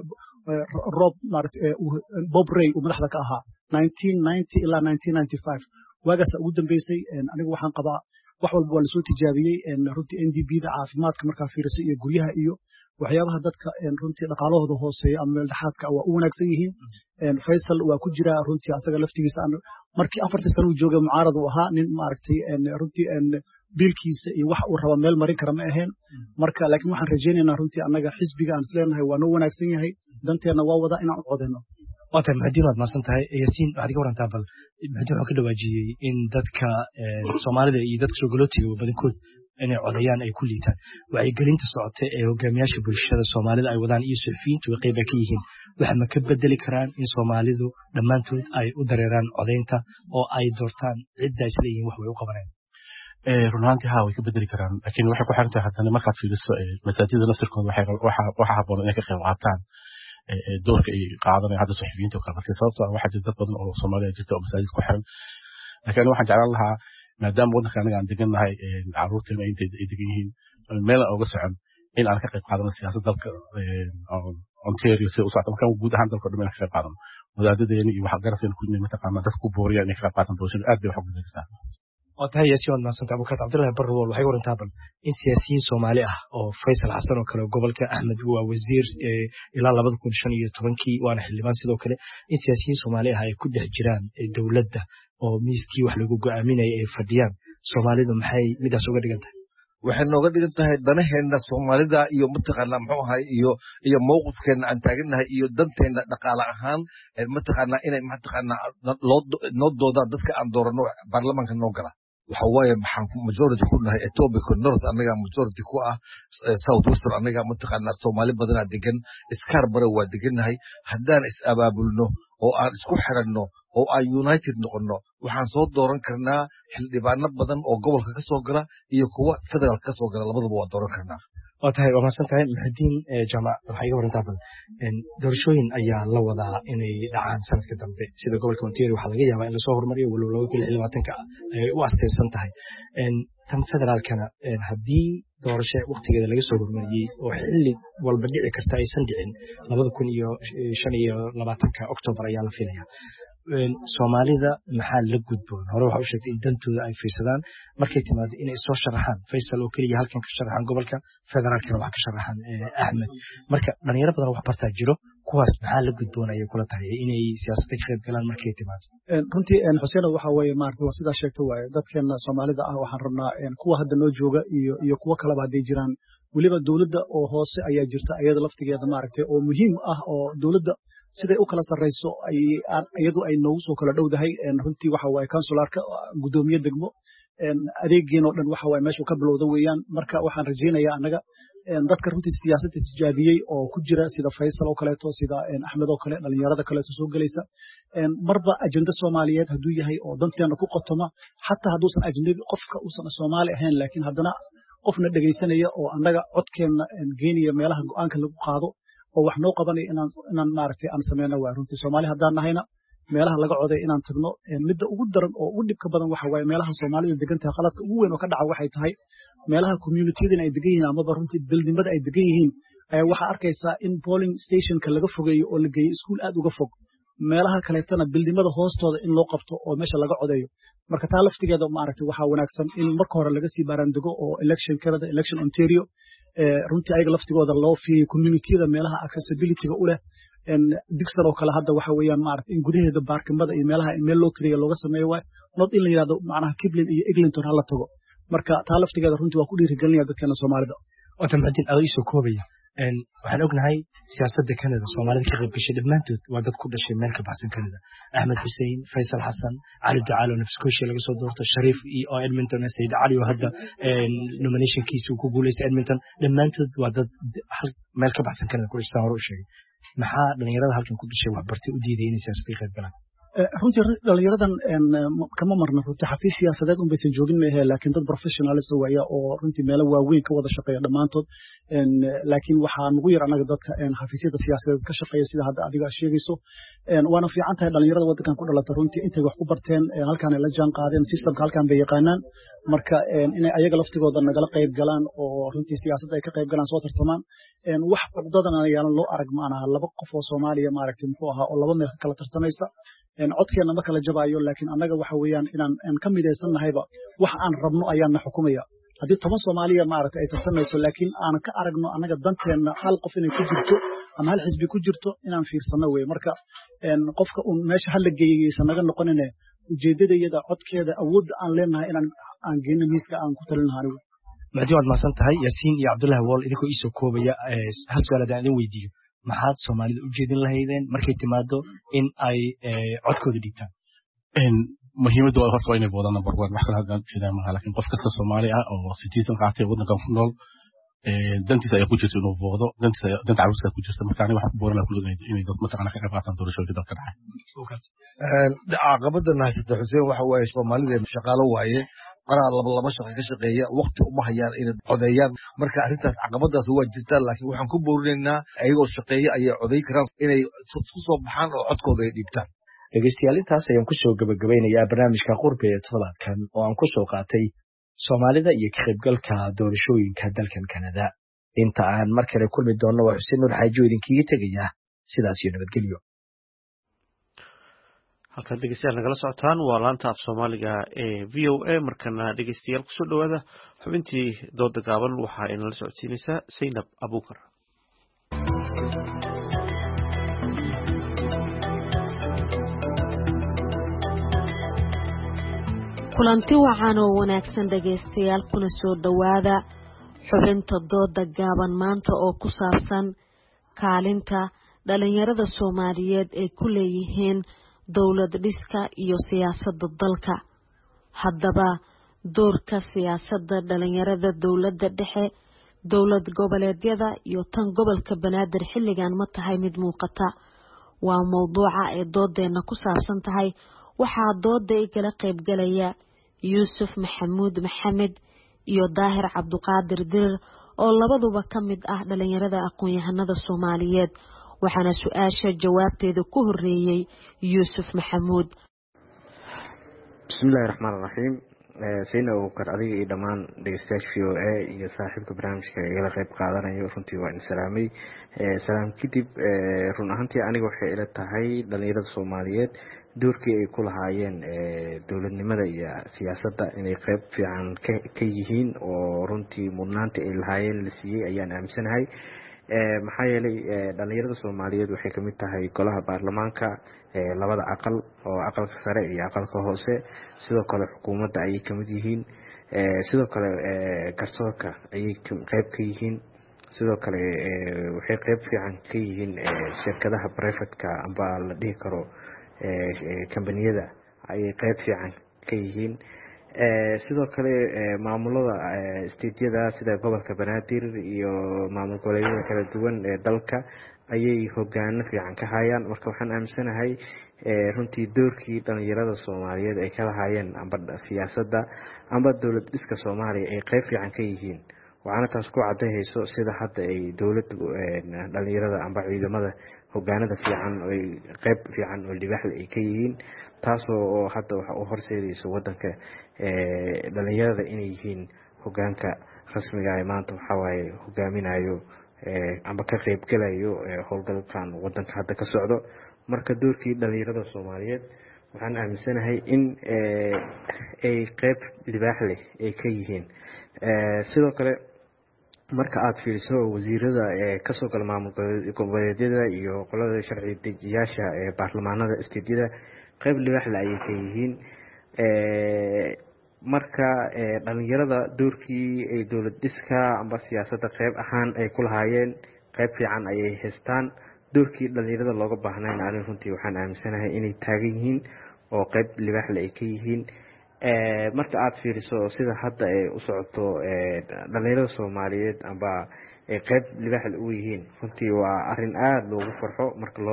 S11: Rob maaragtay Bob Ray uu madaxda ka ahaa 1990 ilaa 1995 waagaas ugu dambeysay. anigu waxaan qabaa wax walba waa la soo tijaabiyey runtii NDP-da caafimaadka markaa fiiriso iyo guryaha iyo waxyaabaha dadka runtii dhaqaalahooda hooseeya ama meel dhaxaadka waa u wanaagsan yihiin. Faysal waa ku jira runtii asaga laftigiisa markii 4 sano uu joogay mucaarad uu ahaa nin maaragtay runtii biilkiisa iyo wax uu raba meel marin kara ma ahayn. marka laakiin waxaan rajaynaynaa runtii annaga xisbiga aan isleenahay waa noo wanaagsan yahay, danteena waa wada inaan u codeyno.
S10: waatan Muxudiin waad maasan tahay. Yaasiin waxaad ka warantaa bal Muxudiin wuxuu ka dhawaajiyey in dadka Soomaalida iyo dadka soo galootiga badankood inay codayaan ay ku liitaan. wacyigelinta socota ee hogaamiyaasha bulshada Soomaalida ay wadaan iyo suxufiyiintu qayb ka yihiin. waxa ma ka bedeli karaan in Soomaalidu dhammaantood ay u dareeraan codeynta oo ay doortaan cidda isla yihiin wax way u qabanayaan
S12: runtii haa way ka bedeli karaan laakiin waxay ku xiran tahay haddana markaad fiiriso masaajidda naftirkooda waxa habboon inay ka qayb qaataan doorka ay qaadanayaan hadda suxufiyiinta oo kale marka sababtoo ah waxaa jira dad badan oo Soomaaliya jirta oo masaajid ku xiran laakiin waxaan jeclaan lahaa maadaama waddanka anaga aan degannahay carruurteena intay degan yihiin meel aan uga socon in aan ka qayb qaadano siyaasadda dalka Ontario si u socota markaan guud ahaan dalka oo dhan ka qayb qaadano wadaadadeena iyo waxa garafteena ku yimid mataqaanaa dadku booriya inay ka qayb qaataan doorashada aad bay wax ugu jirtaa
S10: وتهي ياسين ما سنت أبو كات عبد الله برضو والله يقولون تابن إن سياسيين سومالي أو فيصل حسن وكله قبل كأحمد هو وزير إلى الله بدكم شنية تبنكي وأنا حل ما سيدو كله إن سياسيين سومالي هاي كل جيران الدولة ده أو ميسكي وحلقوا أمينة فديان سومالي ده محي مدى سوق دقنته
S13: waxay nooga dhigan tahay danaheena Soomaalida iyo mataqaana muxuu ahay iyo mowqifkeena aan taaganahay iyo danteena dhaqaale ahaan mataqaana inay mataqaana loo dooda dadka aan doorano baarlamaanka noo gala waxa waaye maxaan majority ku nahay Etobicoke North anaga majority ku ah South Western anaga mataqaana Soomaali badan degan Scarborough waa degannahay haddaan is abaabulno oo aan isku xiranno oo aan united noqono waxaan soo dooran karnaa xildhibaano badan oo gobolka ka soo gala iyo kuwa federal ka soo gala labadaba waa dooran karnaa
S10: وتهي وما سنتهي محدين جماعة الحقيقة ورنتابل إن درشوين أيها الله وضع إني دعان سنة كدام سيدا قبل كونتيري وحلقية وإن لصهر مريو ولو لو كل علماتك واسطة سنتهي إن تم فدرال كان إن هدي دورشة وقت كذا لقي صهر مريو وحلي والبديع كرتاي سندعين لابد يكون شني لباتك أكتوبر أيام فيها Soomaalida maxaa la gudboon hore waxa uu sheegtay in dantooda ay fiirsadaan markay timaado inay soo sharaxaan Faysal oo kaliya halkan ka sharaxan gobolka federaalkana wax ka sharaxan Ahmed marka dhalinyaro badan wax bartaa jiro kuwaas maxaa la gudboon ay kula tahay inay siyaasadda ka qayb galaan markay timaado
S11: runtii Xuseen waxa weeye maartay waa sida sheegtay waaye dadkeena Soomaalida ah waxaan rabnaa kuwa hadda noo jooga iyo kuwa kale ba haday jiraan waliba dawladda oo hoose ayaa jirta ayada laftigeeda maartay oo muhiim ah oo dawladda siday u kala sareyso iyadu ay noogu soo kala dhowdahay runtii waxa waaye kansularka gudoomiye degmo adeegeen oo dhan waxa waaye meesha ka bilowda weeyaan marka waxaan rajeynayaa anaga dadka runtii siyaasadda tijaabiyay oo ku jira sida Faysal oo kale sida Ahmed oo kale dhalinyarada kale soo galaysa marba ajenda Soomaaliyeed haduu yahay oo danteena ku qotoma xataa haduusan ajnabi qofka uusan Soomaali ahayn laakiin haddana qofna dhageysanaya oo anaga codkeena geeniya meelaha go'aanka lagu qaado oo wax noo qabanay inaan maartay aan sameeyno waa runtii Soomaali haddaan nahayna meelaha laga coday inaan tagno midda ugu daran oo ugu dhibka badan waxa waaye meelaha Soomaalida degan tahay qaladka ugu weyn oo ka dhaca waxay tahay meelaha community-da ay degan yihiin ama runtii buildingada ay degan yihiin waxa arkaysaa in polling station-ka laga fogeeyo oo la geeyo iskuul aad uga fog meelaha kaleetana buildingada hoostooda in loo qabto oo meesha laga codayo marka taa laftigeeda maartay waxa wanaagsan in marka hore laga sii baarandego oo election Canada election Ontario runtii ayaga laftigooda loo fiiriyo community-da meelaha accessibility-ga u leh digsan oo kale hadda waxa weeyaan maartay in gudaheeda baarkimada iyo meelaha meel loo kariyo looga sameeyo waa not in la yiraahdo macnaha Kiblen iyo Eglinton hala tago marka taa laftigeeda runtii waa ku dhiirigelinaya dadkeena Soomaalida
S10: oo tamadiin adayso koobaya waxaan ognahay siyaasadda Canada Soomaalida ka qayb gashay dhamaantood waa dad ku dhashay meel ka baxsan Canada Ahmed Hussein Faysal Hassan Ali Ducaalo nafskoshi laga soo doorto Sharif iyo Edmonton Said Ali oo hadda nomination kiisu ku guuleystay Edmonton dhamaantood waa dad meel ka baxsan Canada ku dhashay hore u sheegay maxaa dhalinyarada halkan ku dhashay wax bartay u diiday inay siyaasadda ka qayb galaan
S11: runtii dhalinyaradan kama marna runtii xafiis siyaasadeed un baysan joogin meehe laakiin dad professionals waaya oo runtii meelo waaweyn ka wada shaqeeya dhammaantood laakiin waxaa nugu yar anaga dadka xafiisyada siyaasadeed ka shaqeeya sida hadda adiga sheegayso waana fiican tahay dhalinyarada waddankan ku dhalata runtii intay wax ku barteen halkaan ay la jaan qaadeen systemka halkaan bay yaqaanaan marka inay ayaga laftigooda nagala qayb galaan oo runtii siyaasadda ay ka qayb galaan soo tartamaan wax cugdadan ayaan loo arag maanaha laba qof oo Soomaaliya maaragtay muxuu ahaa oo laba meel kala tartamaysa codkeena ma kala jabayo laakiin anaga waxa weeyaan inaan ka mideysannahayba wax aan rabno ayaana xukumaya haddii 10 Soomaaliya maaragtay ay tartamayso laakiin aan ka aragno anaga danteena hal qof inay ku jirto ama hal xisbi ku jirto inaan fiirsano weey marka qofka uu meesha hal la geeyaysan naga noqonine ujeedadayada codkeeda awood aan leenahay aan geeyno miiska aan ku talinahay
S10: macduud ma santahay Yaasiin iyo Cabdullaahi Wal idinku isoo koobaya hal su'aal aan weydiiyo maxaad Soomaalida u jeedin lahaydeen markay timaado in ay codkooda dhigtaan
S12: muhiimaddu waa horta inay boodaan number 1 wax kale hadda jeedaan ma laakiin qof kasta Soomaali ah oo citizen qaatay waddankan ku nool dantiisa ayaa ku jirta inuu voqdo danta caruurta ku jirta marka aniga waxaan ku booranaa kulligood inay dad mataqaana ka qayb qaataan doorashooyinka dalka dhacay
S13: caqabadana haysata xuseen waxa waaye Soomaaliyeed shaqaalo waaye qaraa laba shaqo ka shaqeeya waqti uma hayaan inay codeeyaan marka arrintaas caqabadaas waa jirtaa laakiin waxaan ku boorinaynaa ayagoo shaqeeya ayay codeey karaan inay ku soo baxaan oo codkooda ay dhiibtaan
S10: dhegeystayaal intaas ayaan ku soo gabagabeynayaa barnaamijka qurbe ee toddobaadkan oo aan ku soo qaatay Soomaalida iyo ka qaybgalka doorashooyinka dalkan Kanada inta aan mar kale kulmi doono waa Xuseen Nuur Xaaji idinkiga tegaya sidaas iyo nabadgelyo
S1: halkan dhegeystayaal nagala socotaan waa laanta af Soomaaliga ee VOA markana dhegeystayaal ku soo dhawaada xubintii dooda gaaban waxa ay nala socodsiinaysaa Saynab Abuukar
S14: kulanti wacan oo wanaagsan dhageystayaal kuna soo dhawaada xubinta dooda gaaban maanta oo ku saabsan kaalinta dhalinyarada Soomaaliyeed ay ku leeyihiin dawlad dhiska iyo siyaasadda dalka haddaba doorka siyaasadda dhalinyarada dawladda dhexe dawlad goboleedyada iyo tan gobolka Banaadir xilligan ma tahay mid muuqata waa mowduuca ay doodeena ku saabsan tahay waxaa dooda ay kala qayb galaya Yuusuf Maxamuud Maxamed iyo Daahir Cabduqaadir Dirir oo labaduba ka mid ah dhalinyarada aqoon-yahanada Soomaaliyeed waxaana su'aasha jawaabteeda ku horeeyay Yuusuf Maxamuud
S15: Bismillahir Rahmaanir Rahiim Sayna Abuukar adiga iyo dhammaan dhegeystayaasha VOA iyo saaxiibka barnaamijka igala qayb qaadanayo runtii waa in salaamay salaam kadib run ahaantii aniga waxay ila tahay dhalinyarada Soomaaliyeed doorkii ay ku lahaayeen dawladnimada iyo siyaasadda inay qayb fiican ka yihiin oo runtii mudnaanta ay lahaayeen la siiyay ayaan aaminsanahay maxaa yeelay dhalinyarada Soomaaliyeed waxay kamid tahay golaha baarlamaanka labada aqal oo aqalka sare iyo aqalka hoose sidoo kale xukuumadda ayay kamid yihiin sidoo kale garsoorka ayay qayb ka yihiin sidoo kale waxay qayb fiican ka yihiin shirkadaha privateka amba la dhihi karo kambaniyada ayay qayb fiican ka yihiin sidoo kale maamulada isteedyada sida gobolka Banaadir iyo maamul goboleedyada kala duwan ee dalka ayay hogaano fiican ka hayaan marka waxaan aaminsanahay runtii doorkii dhalinyarada Soomaaliyeed ay ka lahaayeen amba siyaasadda amba dawlad dhiska Soomaaliya ay qayb fiican ka yihiin waxaana taas ku cadayhayso sida hadda ay dawladda dhalinyarada amba ciidamada hogaanada fiican ay qayb fiican oo libaaxda ay ka yihiin taasoo hadda waxa uu horseedayso wadanka dhalinyarada inay yihiin hogaanka rasmiga ah maanta waxa waaye hogaaminayo amba ka qayb galayo howlgalkan wadanka hadda ka socdo marka doorkii dhalinyarada Soomaaliyeed waxaan aaminsanahay in ay qayb libaax leh ay ka yihiin sidoo kale marka aad fiiriso wasiirada ka soo gal maamul goboleedyada iyo qolada sharci dejiyaasha baarlamaanada isteedyada qayb libaax leh ayay ka yihiin marka dhalinyarada doorkii ay dawlad dhiska amba siyaasadda qayb ahaan ay ku lahaayeen qayb fiican ayay haystaan doorkii dhalinyarada looga baahnayna aniga runtii waxaan aaminsanahay inay taagan yihiin oo qayb libaax leh ay ka yihiin marka aad fiiriso sida hadda ay u socoto dhalinyarada Soomaaliyeed amba ay qayb libaax leh u yihiin runtii waa arrin aad loogu farxo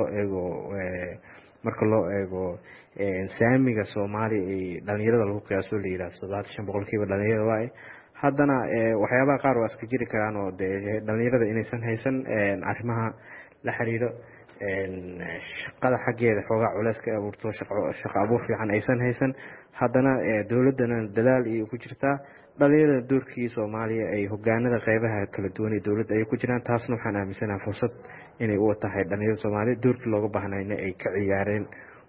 S15: marka loo eego saamiga Soomaaliya ay dhalinyarada lagu qiyaaso la yiraahdo 75% dhalinyarada waay haddana waxyaabaha qaar waa iska jiri karaan oo dhalinyarada inaysan haysan arrimaha la xiriiro shaqada xaggeeda xoogaa culays ka abuurto shaqo abuur fiican aysan haysan haddana dawladana dadaal ay ku jirtaa dhalinyarada doorkii Soomaaliya ay hogaanada qaybaha kala duwan ee dawladda ay ku jiraan taasna waxaan aaminsanahay fursad inay u tahay dhalinyarada Soomaaliyeed doorkii looga baahnayna ay ka ciyaareen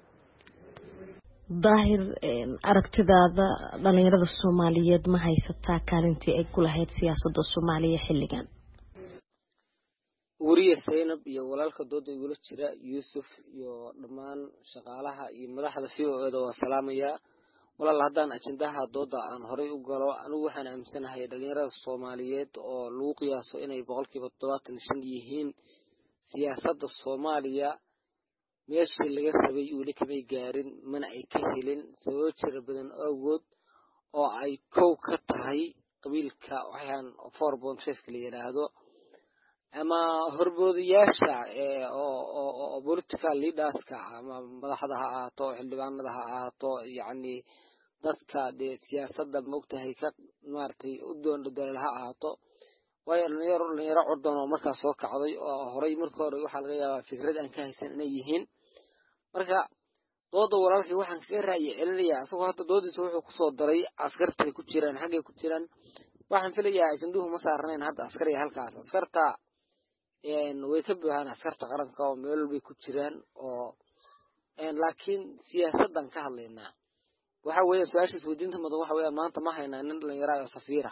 S14: Daahir aragtidaada dhalinyarada Soomaaliyeed ma haysataa kaalintii ay ku lahayd siyaasadda Soomaaliya xilligan
S16: wariye Saynab iyo walaalka dooda igula jira Yuusuf iyo dhammaan shaqaalaha iyo madaxda VOA waa salaamaya walaal haddaan ajendaha dooda aan horay u galo anigu waxaan aaminsanahay dhalinyarada Soomaaliyeed oo lagu qiyaaso inay 75% yihiin siyaasadda Soomaaliya meeshii laga rabay weli kamay gaarin mana ay ka helin sababo jira badan awgood oo ay kow ka tahay qabiilka waxaan 4.5 la yiraahdo ama horboodiyaasha oo political leaderska ama madaxda ha ahaato xildhibaanada ha ahaato yacni dadka siyaasadda moogtahay ka maartay u doondooda ha ahaato way dhalinyaro curdan oo markaas soo kacday oo horay markii hore waxa laga yaabaa fikrad aan ka haysan inay yihiin marka dooda walaalkii waxaan kaga raayay celinayaa asagoo hadda doodiisa wuxuu ku soo daray askarta ku jiraan xaggay ku jiraan waxaan filayaa ajanduhu ma saarnayn hadda askariga halkaas askarta way ka buuxaan askarta qaranka oo meel bay ku jiraan oo laakiin siyaasaddan ka hadlaynaa waxa weeye su'aasha isweydiinta mudan waxa weeye maanta ma haynaa nin dhalinyaro ah oo safiira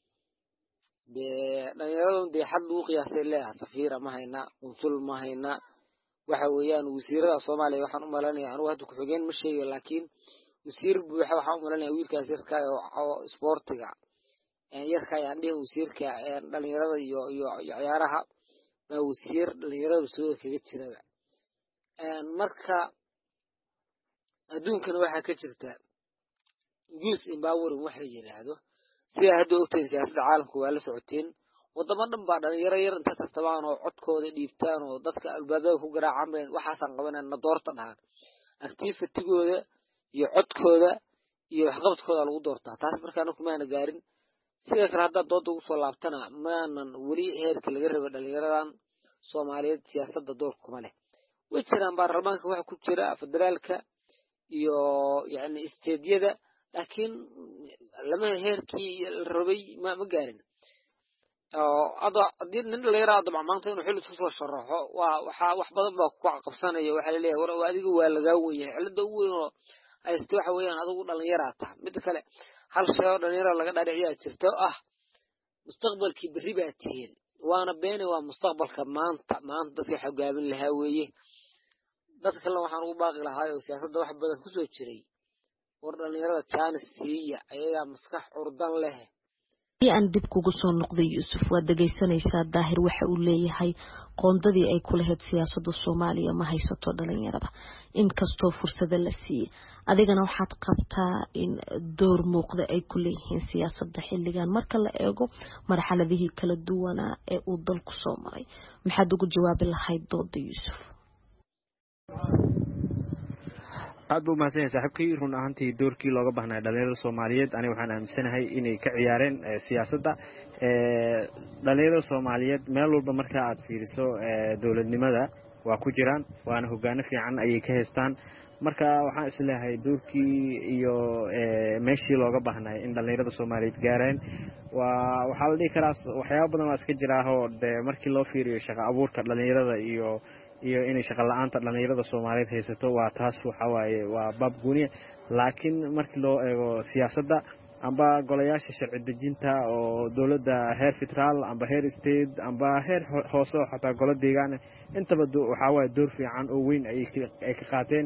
S16: dhalinyaradu xad lagu qiyaasay leeyahay safiira ma haynaa qunsul ma haynaa waxa weeyaan wasiirada Soomaaliya waxaan u maleynayaa anigu hadda ku xigeen ma sheegayo laakiin wasiir buuxa waxaan u maleynayaa wiilkaas yarka oo sportiga yarka ayaan dhihi wasiirka dhalinyarada iyo ciyaaraha waa wasiir dhalinyarada soo kaga jirada marka adduunkana waxaa ka jirta youth empowering wax la yiraahdo sida hadda ogtahay siyaasadda caalamku waa la socoteen wadamo dhan baa dhalinyaro yar inta kastabaan oo codkooda dhiibtaan oo dadka albaabada ku garaacaan bay waxaasan qabanayna doorta dhahan activity-gooda iyo codkooda iyo waxqabadkooda lagu doortaa taas markaana kumaana gaarin sidoo kale hadda dooda ugu soo laabtana maanan weli heerka laga raba dhalinyaradan Soomaaliyeed siyaasadda door kuma leh way jiraan baarlamaanka waxa ku jira federaalka iyo yacni isteediyada laakiin lama heerkii rabay ma gaarin هذا دين اللي راد مع مانتين وحلو تفصل الشرحه وح بدن بقى قبسانه waxa la leeyahay war adigu waa laga weeyay xilada ugu weyn oo ay waxa weeyaan adigu dhalinyarada mid kale hal shay oo dhalinyarada laga dhaadhiciyaa jirto mustaqbalkii berri baa tihiin waana been waa mustaqbalka maanta dadka xogaabin lahaa weeye dadka kale waxaan ugu baaqi lahaa oo siyaasadda wax badan ku soo jiray war dhalinyarada chance siiya ayaga maskax urdan leh
S14: aan dib kugu soo noqday Yuusuf waa dhageysanaysaa daahir waxa uu leeyahay qoondadii ay ku lahayd siyaasadda Soomaaliya ma haysato dhalinyarada inkastoo fursado la siiyay adigana waxaad qabtaa in door muuqda ay ku leeyihiin siyaasadda xilligan marka la eego marxaladihii kala duwan ee uu dalku soo maray maxaad ugu jawaabi lahayd dooda Yuusuf
S15: aad buu mahadsanyahay saaxiibkii run ahaantii doorkii looga baahnaa dhalinyarada Soomaaliyeed aniga waxaan aaminsanahay inay ka ciyaareen siyaasadda dhalinyarada Soomaaliyeed meel walba marka aad fiiriso dawladnimada waa ku jiraan waana hogaano fiican ayay ka haystaan marka waxaan isleeyahay doorkii iyo meeshii looga baahnaa in dhalinyarada Soomaaliyeed gaareen waxa la dhihi karaa waxyaabo badan waa iska jiraa oo markii loo fiiriyo shaqo abuurka dhalinyarada iyo inay shaqo la'aanta dhalinyarada Soomaaliyeed haysato waa taas waxa waaye waa bab gooni laakiin markii loo eego siyaasadda amba golayaasha sharci dejinta oo dawladda heer federaal amba heer state amba heer hoose oo xataa golo deegaan intaba waxa waaye door fiican oo weyn ay ka qaateen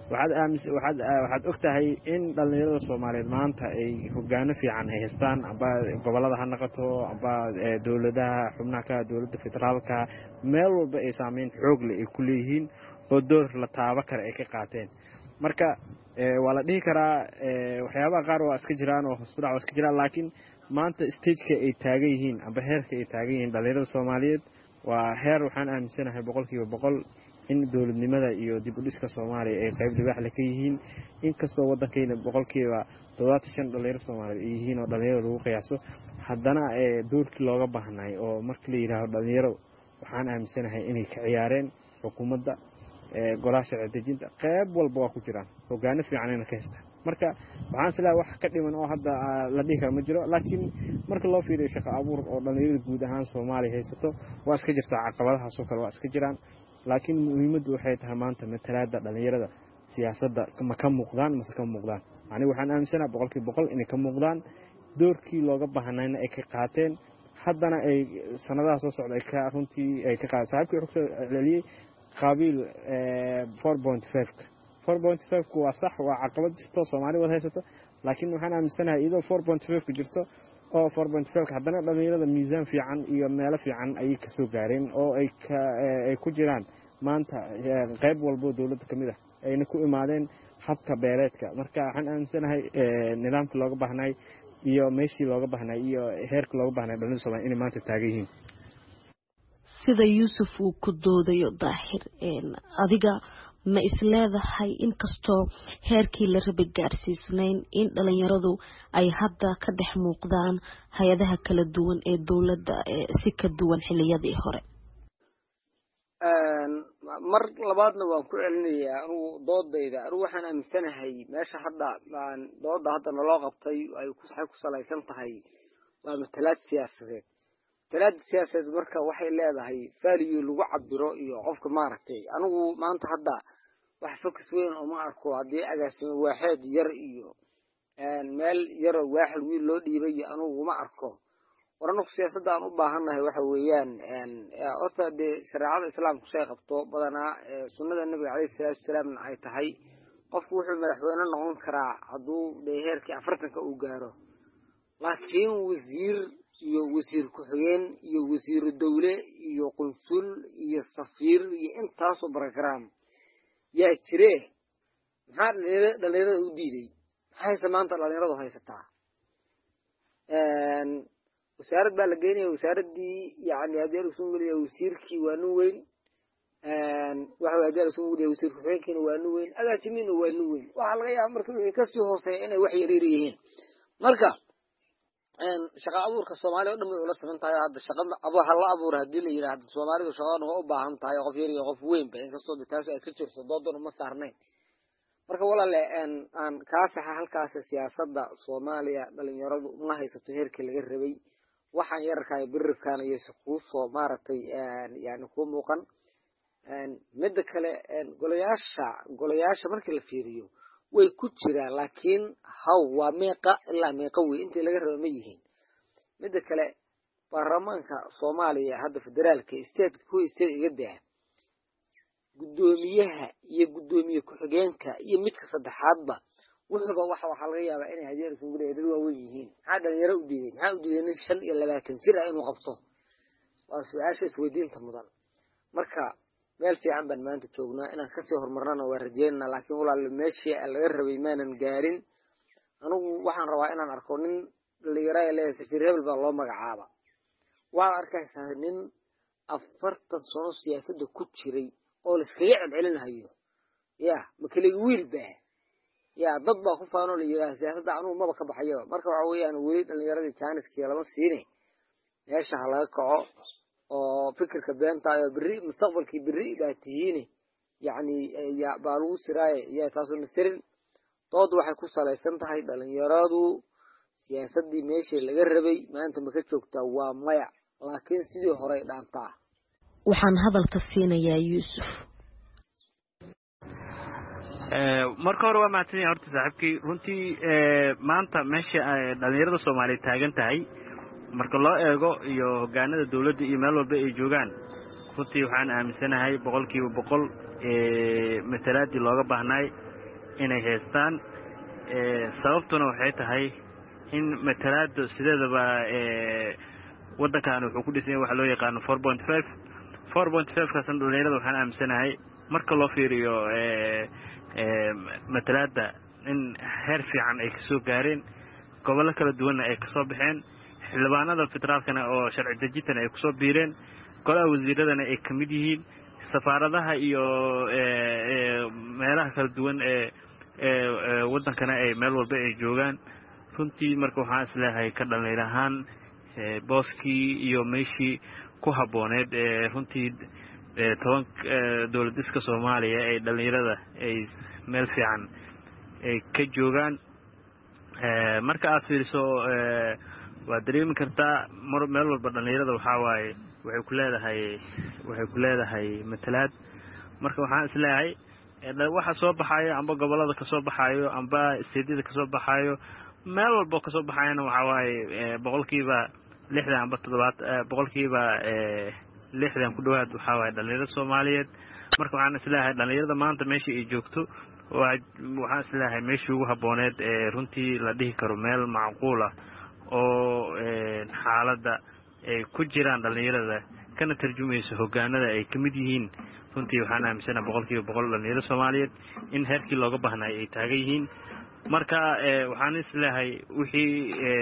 S15: waxaad ogtahay in dhalinyarada Soomaaliyeed maanta ay hogaano fiican ay haystaan amba gobolada ha noqoto amba dawladaha xubnaha ka dawladda federaalka meel walba ay saameyn xoog leh ay ku leeyihiin oo door la taaba kara ay ka qaateen marka waa la dhihi karaa waxyaabaha qaar waa iska jiraan oo hoos u dhac iska jiraan laakiin maanta stage-ka ay taagan yihiin amba heerka ay taagan yihiin dhalinyarada Soomaaliyeed waa heer waxaan aaminsanahay 100% in dawladnimada iyo dib u dhiska Soomaaliya ay qayb libaax leh ka yihiin inkastoo waddankeena 75% dhalinyaro Soomaaliyeed ay yihiin oo dhalinyarada lagu qiyaaso haddana doorkii looga baahnay oo markii la yiraahdo dhalinyaro waxaan aaminsanahay inay ka ciyaareen xukuumadda golaha sharci dejinta qayb walba waa ku jiraan hogaano fiican inay ka haystaan marka waxaan isleeyahay wax ka dhiman oo hadda la dhihi karo ma jiro laakiin marka loo fiiriyo shaqo abuur oo dhalinyarada guud ahaan Soomaaliya haysato waa iska jirtaa caqabadahaas oo kale waa iska jiraan laakiin muhiimaddu waxay tahay maanta matalaadda dhalinyarada siyaasadda ma ka muuqdaan mase ka muuqdaan aniga waxaan aaminsanahay 100% inay ka muuqdaan doorkii looga baahnayna ay ka qaateen haddana ay sanadaha soo socda ay ka runtii ay ka qaateen saaxiibkii wuxuu celiyay qabiil 4.5 waa sax waa caqabad jirto Soomaaliya wada haysato laakiin waxaan aaminsanahay iyadoo 4.5 ku jirto oo 4.5 haddana dhalinyarada miisaan fiican iyo meelo fiican ay ka soo gaareen oo ay ku jiraan maanta qayb walba dawladda kamid ah ayna ku imaadeen habka beeleedka marka waxaan aaminsanahay nidaamka looga baahnay iyo meeshii looga baahnay iyo heerka looga baahnay dhalinyarada Soomaaliya inay maanta taagan yihiin.
S14: sida Yuusuf uu ku doodayo Daahir adiga ma isleedahay in kasto heerkii la rabay gaarsiisnayn in dhalinyaradu ay hadda ka dhex muuqdaan hay'adaha kala duwan ee dawladda si ka duwan xilliyadii hore?
S16: mar labaadna waan ku celinayaa anigu doodayda anigu waxaan aaminsanahay meesha hadda dooda hadda naloo qabtay ay ku salaysan tahay waa matalaad siyaasadeed. matalaad siyaasadeed marka waxay leedahay value lagu cabiro iyo qofka maaragtay anigu maanta hadda wax focus weyn oo ma arko haddii agaasimo waaxeed yar iyo meel yar waaxid wiil loo dhiibay anigu ma arko. warana siyaasadda aan u baahannahay waxa weeyaan horta dee shariicada islaamku say qabto badanaa sunnada nabiga calayhi salaatu wasalaam ay tahay qofku wuxuu madaxweyne noqon karaa hadduu dee heerkii 40 uu gaaro, laakiin wasiir iyo wasiir ku-xigeen iyo wasiiru dawle iyo qunsul iyo safiir iyo intaasoo program yaa jire maxaa dhalinyarada u diiday? maxayse maanta dhalinyaradu haysataa? wasaarad baa la geynaya, wasaaradii yani haddii lagu soo geliya wasiirkii waa nin weyn, waxa haddii lagu soo geliya wasiir ku-xigeenkiina waa nin weyn, agaasimiina waa nin weyn. waxaa laga yaaba marka wixii kasii hooseeya inay wax yaryar yihiin. marka shaqa abuurka Soomaaliya oo dhan way ula siman tahay. hadda shaqa waxa la abuura haddii la yiraahdo Soomaalidu shaqadan waa u baahan tahay qof yar iyo qof weyn ba inkastoo taas ay ka jirto doodana ma saarnayn. marka walaale aan ka saxa halkaas siyaasadda Soomaaliya dhalinyaradu ma haysato heerkii laga rabay. waxaan yarkaay birrifkaan iyo ku soo maartay yani ku muuqan mid kale golayaasha markii la fiiriyo way ku jiraan, laakiin waa meeqa ilaa meeqa way intii laga rabo ma yihiin. mid kale baarlamaanka Soomaaliya hadda federaalka state iga daa gudoomiyaha iyo gudoomiye ku-xigeenka iyo midka saddexaadba wuxuuba waxa laga yaabaa inay hadeer soo gudbay dad waaweyn yihiin. maxaa dhalinyaro u diiday? maxaa u diiday nin 25 jir ah inuu qabto? waa su'aasha isweydiinta mudan. marka meel fiican baan maanta joognaa, inaan kasii horumarnana waa rajeynaa, laakiin walaal meeshii laga rabay maanan gaarin. anigu waxaan rabaa inaan arko nin dhalinyaro leeyahay safiir hebel baa loo magacaaba. waxaan arkaysaa nin 40 sano siyaasadda ku jiray oo la iskaga celcelinayo ma kaliya wiil baa dad baa ku faano la yiraahdo siyaasadda anigu maba ka baxayo. marka waxa weeyaan weli dhalinyaradii jaaniskii lama siinay, meesha ha laga kaco oo fikirka beenta iyo biri mustaqbalkii biri baa tihiin yani baa lagu siraaye taasoo nasirin. dood waxay ku salaysan tahay dhalinyaradu siyaasaddii meeshii laga rabay maanta ma ka joogtaa? waa maya, laakiin sidii hore dhaantaa.
S14: waxaan hadalka siinayaa Yuusuf.
S17: marka hore waa mahadsanyahay horta saaxiibkii. runtii maanta meesha dhalinyarada Soomaaliyeed taagan tahay marka loo eego iyo hogaanada dawladda iyo meel walba ay joogaan, runtii waxaan aaminsanahay 100% matalaadii looga baahnay inay haystaan. sababtuna waxay tahay in matalaadu sideedaba waddankan wuxuu ku dhisan yahay waxa loo yaqaan 4.5 kaasna dhalinyarada waxaan aaminsanahay marka loo fiiriyo matalaada in heer fiican ay kasoo gaareen, gobollo kala duwanna ay kasoo baxeen, xildhibaanada federaalkana oo sharci dejintana ay kusoo biireen, golaha wasiiradana ay ka mid yihiin, safaaradaha iyo meelaha kala duwan ee waddankana ay meel walba ay joogaan. runtii marka waxaan isleeyahay ka dhalinyar ahaan booskii iyo meeshii ku habbooneed runtii 10 dowladiska Soomaaliya ay dhalinyarada ay meel fiican ay ka joogaan. marka aad fiiriso waa dareemi kartaa meel walba dhalinyarada waxa waaye waxay ku leedahay matalaad. marka waxaan isleeyahay waxa soo baxayo amba gobolada ka soo baxayo amba isteedada ka soo baxayo meel walba ka soo baxayna waxa waaye 60% amba 60% ku dhawaad waxa waaye dhalinyarada Soomaaliyeed. marka waxaan isleeyahay dhalinyarada maanta meesha ay joogto waxaan isleeyahay meeshii ugu habbooneed runtii la dhihi karo meel macquul ah oo xaaladda ay ku jiraan dhalinyarada kana tarjumayso hogaanada ay ka mid yihiin. runtii waxaan aaminsanahay 100% dhalinyarada Soomaaliyeed in heerkii looga baahnay ay taagan yihiin. marka waxaan isleeyahay wixii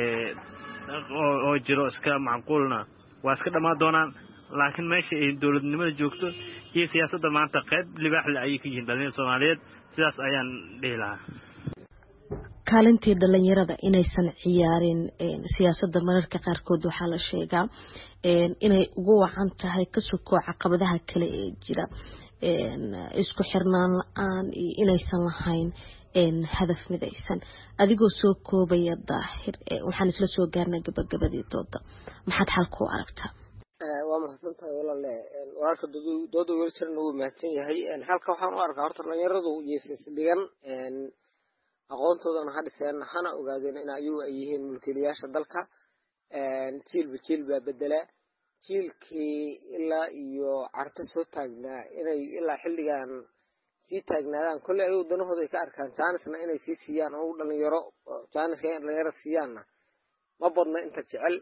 S17: oo jiro iska macquulna waa iska dhammaan doonaan laakiin meesha ay dowladnimada joogto iyo siyaasadda maanta qayb libaax leh ayay ka yihiin dhalinyarada Soomaaliyeed sidaas ayaan dhihi lahaa
S14: kaalintii dhalinyarada inaysan ciyaarin siyaasadda mararka qaarkood waxaa la sheegaa inay ugu wacan tahay ka soko caqabadaha kale ee jira isku xirnaan la'aan inaysan lahayn hadaf midaysan adigoo soo koobaya daahir waxaan isla soo gaarnay gabagabadii dooda maxaad xalka u aragtaa
S16: waa mahadsantahay walaale walaalka dooda weli jirna wuu mahadsan yahay halka waxaan u arkaa horta dhalinyaradu yeesas dhigan aqoontoodana ha dhiseen hana ogaadeen in ayagu ay yihiin mulkiilayaasha dalka jiilba jiil baa bedela jiilkii ilaa iyo carto soo taagnaa inay ilaa xilligan sii taagnaadaan kolley ayagu danahooda ay ka arkaan jaanisna inay sii siiyaan oo dhalinyaro jaaniska in dhalinyaro siiyaanna ma badna inta jecel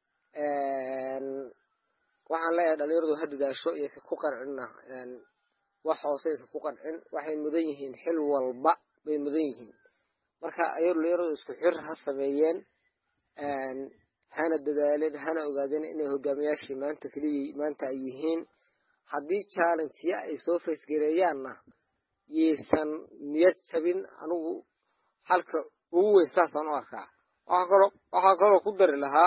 S16: waxaan leeyahay dhalinyaradu ha dadaasho iyaysa ku qancina wax hoose aysa ku qancin waxay mudan yihiin xil walba bay mudan yihiin marka ayuu dhalinyaradu isku xir ha sameeyeen hana dadaaleen hana ogaadeen inay hogaamiyaashii maanta ay yihiin haddii challenge ay soo faysgareeyaanna yeysan niyad jabin anigu halka ugu weyn saasaan u arkaa waxaa kaloo ku dari lahaa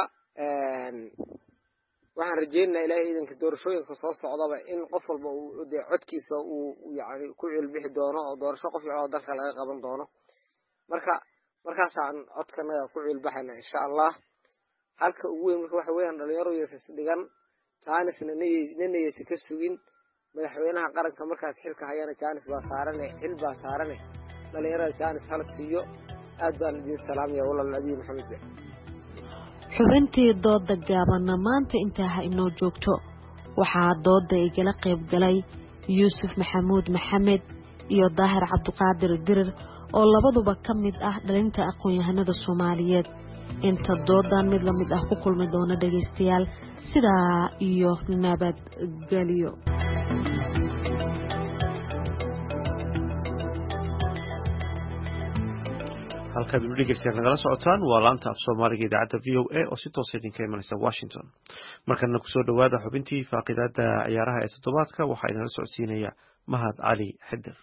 S16: waxaan rajaynayaa ilaahay idanka doorashooyinka soo socdaba in qof walba uu dee codkiisa uu yani ku cilbixi doono oo doorasho qof oo dalka laga qaban doono markaasaan codkanaga ku cilbaxayna insha allah halka ugu weyn marka waxa weeyaan dhalinyaro yeesas dhigan jaanisna nanayeysa ka sugin madaxweynaha qaranka markaas xilka hayana jaanis baa saarane xil baa saarane dhalinyarada jaanis hala siiyo aad baan idin salaamaya walaal adiin maxamed be
S14: xubintii dooda gaabana maanta intaa ha inoo joogto waxaa dooda igala qayb galay yuusuf maxamuud maxamed iyo daahir cabdiqaadir dirir oo labaduba ka mid ah dhalinta aqoon-yahanada Soomaaliyeed inta doodan mid la mid ah ku kulmi doona dhageystayaal sidaa iyo nabadgelyo
S1: halkaad u dhegeystayaal nagala socotaan waa laanta af Soomaaliga idaacadda VOA oo si toos idinka imanaysa Washington markana ku soo dhawaada xubintii faaqidaada ciyaaraha ee toddobaadka waxaa inala socodsiinaya Mahad Cali Xadir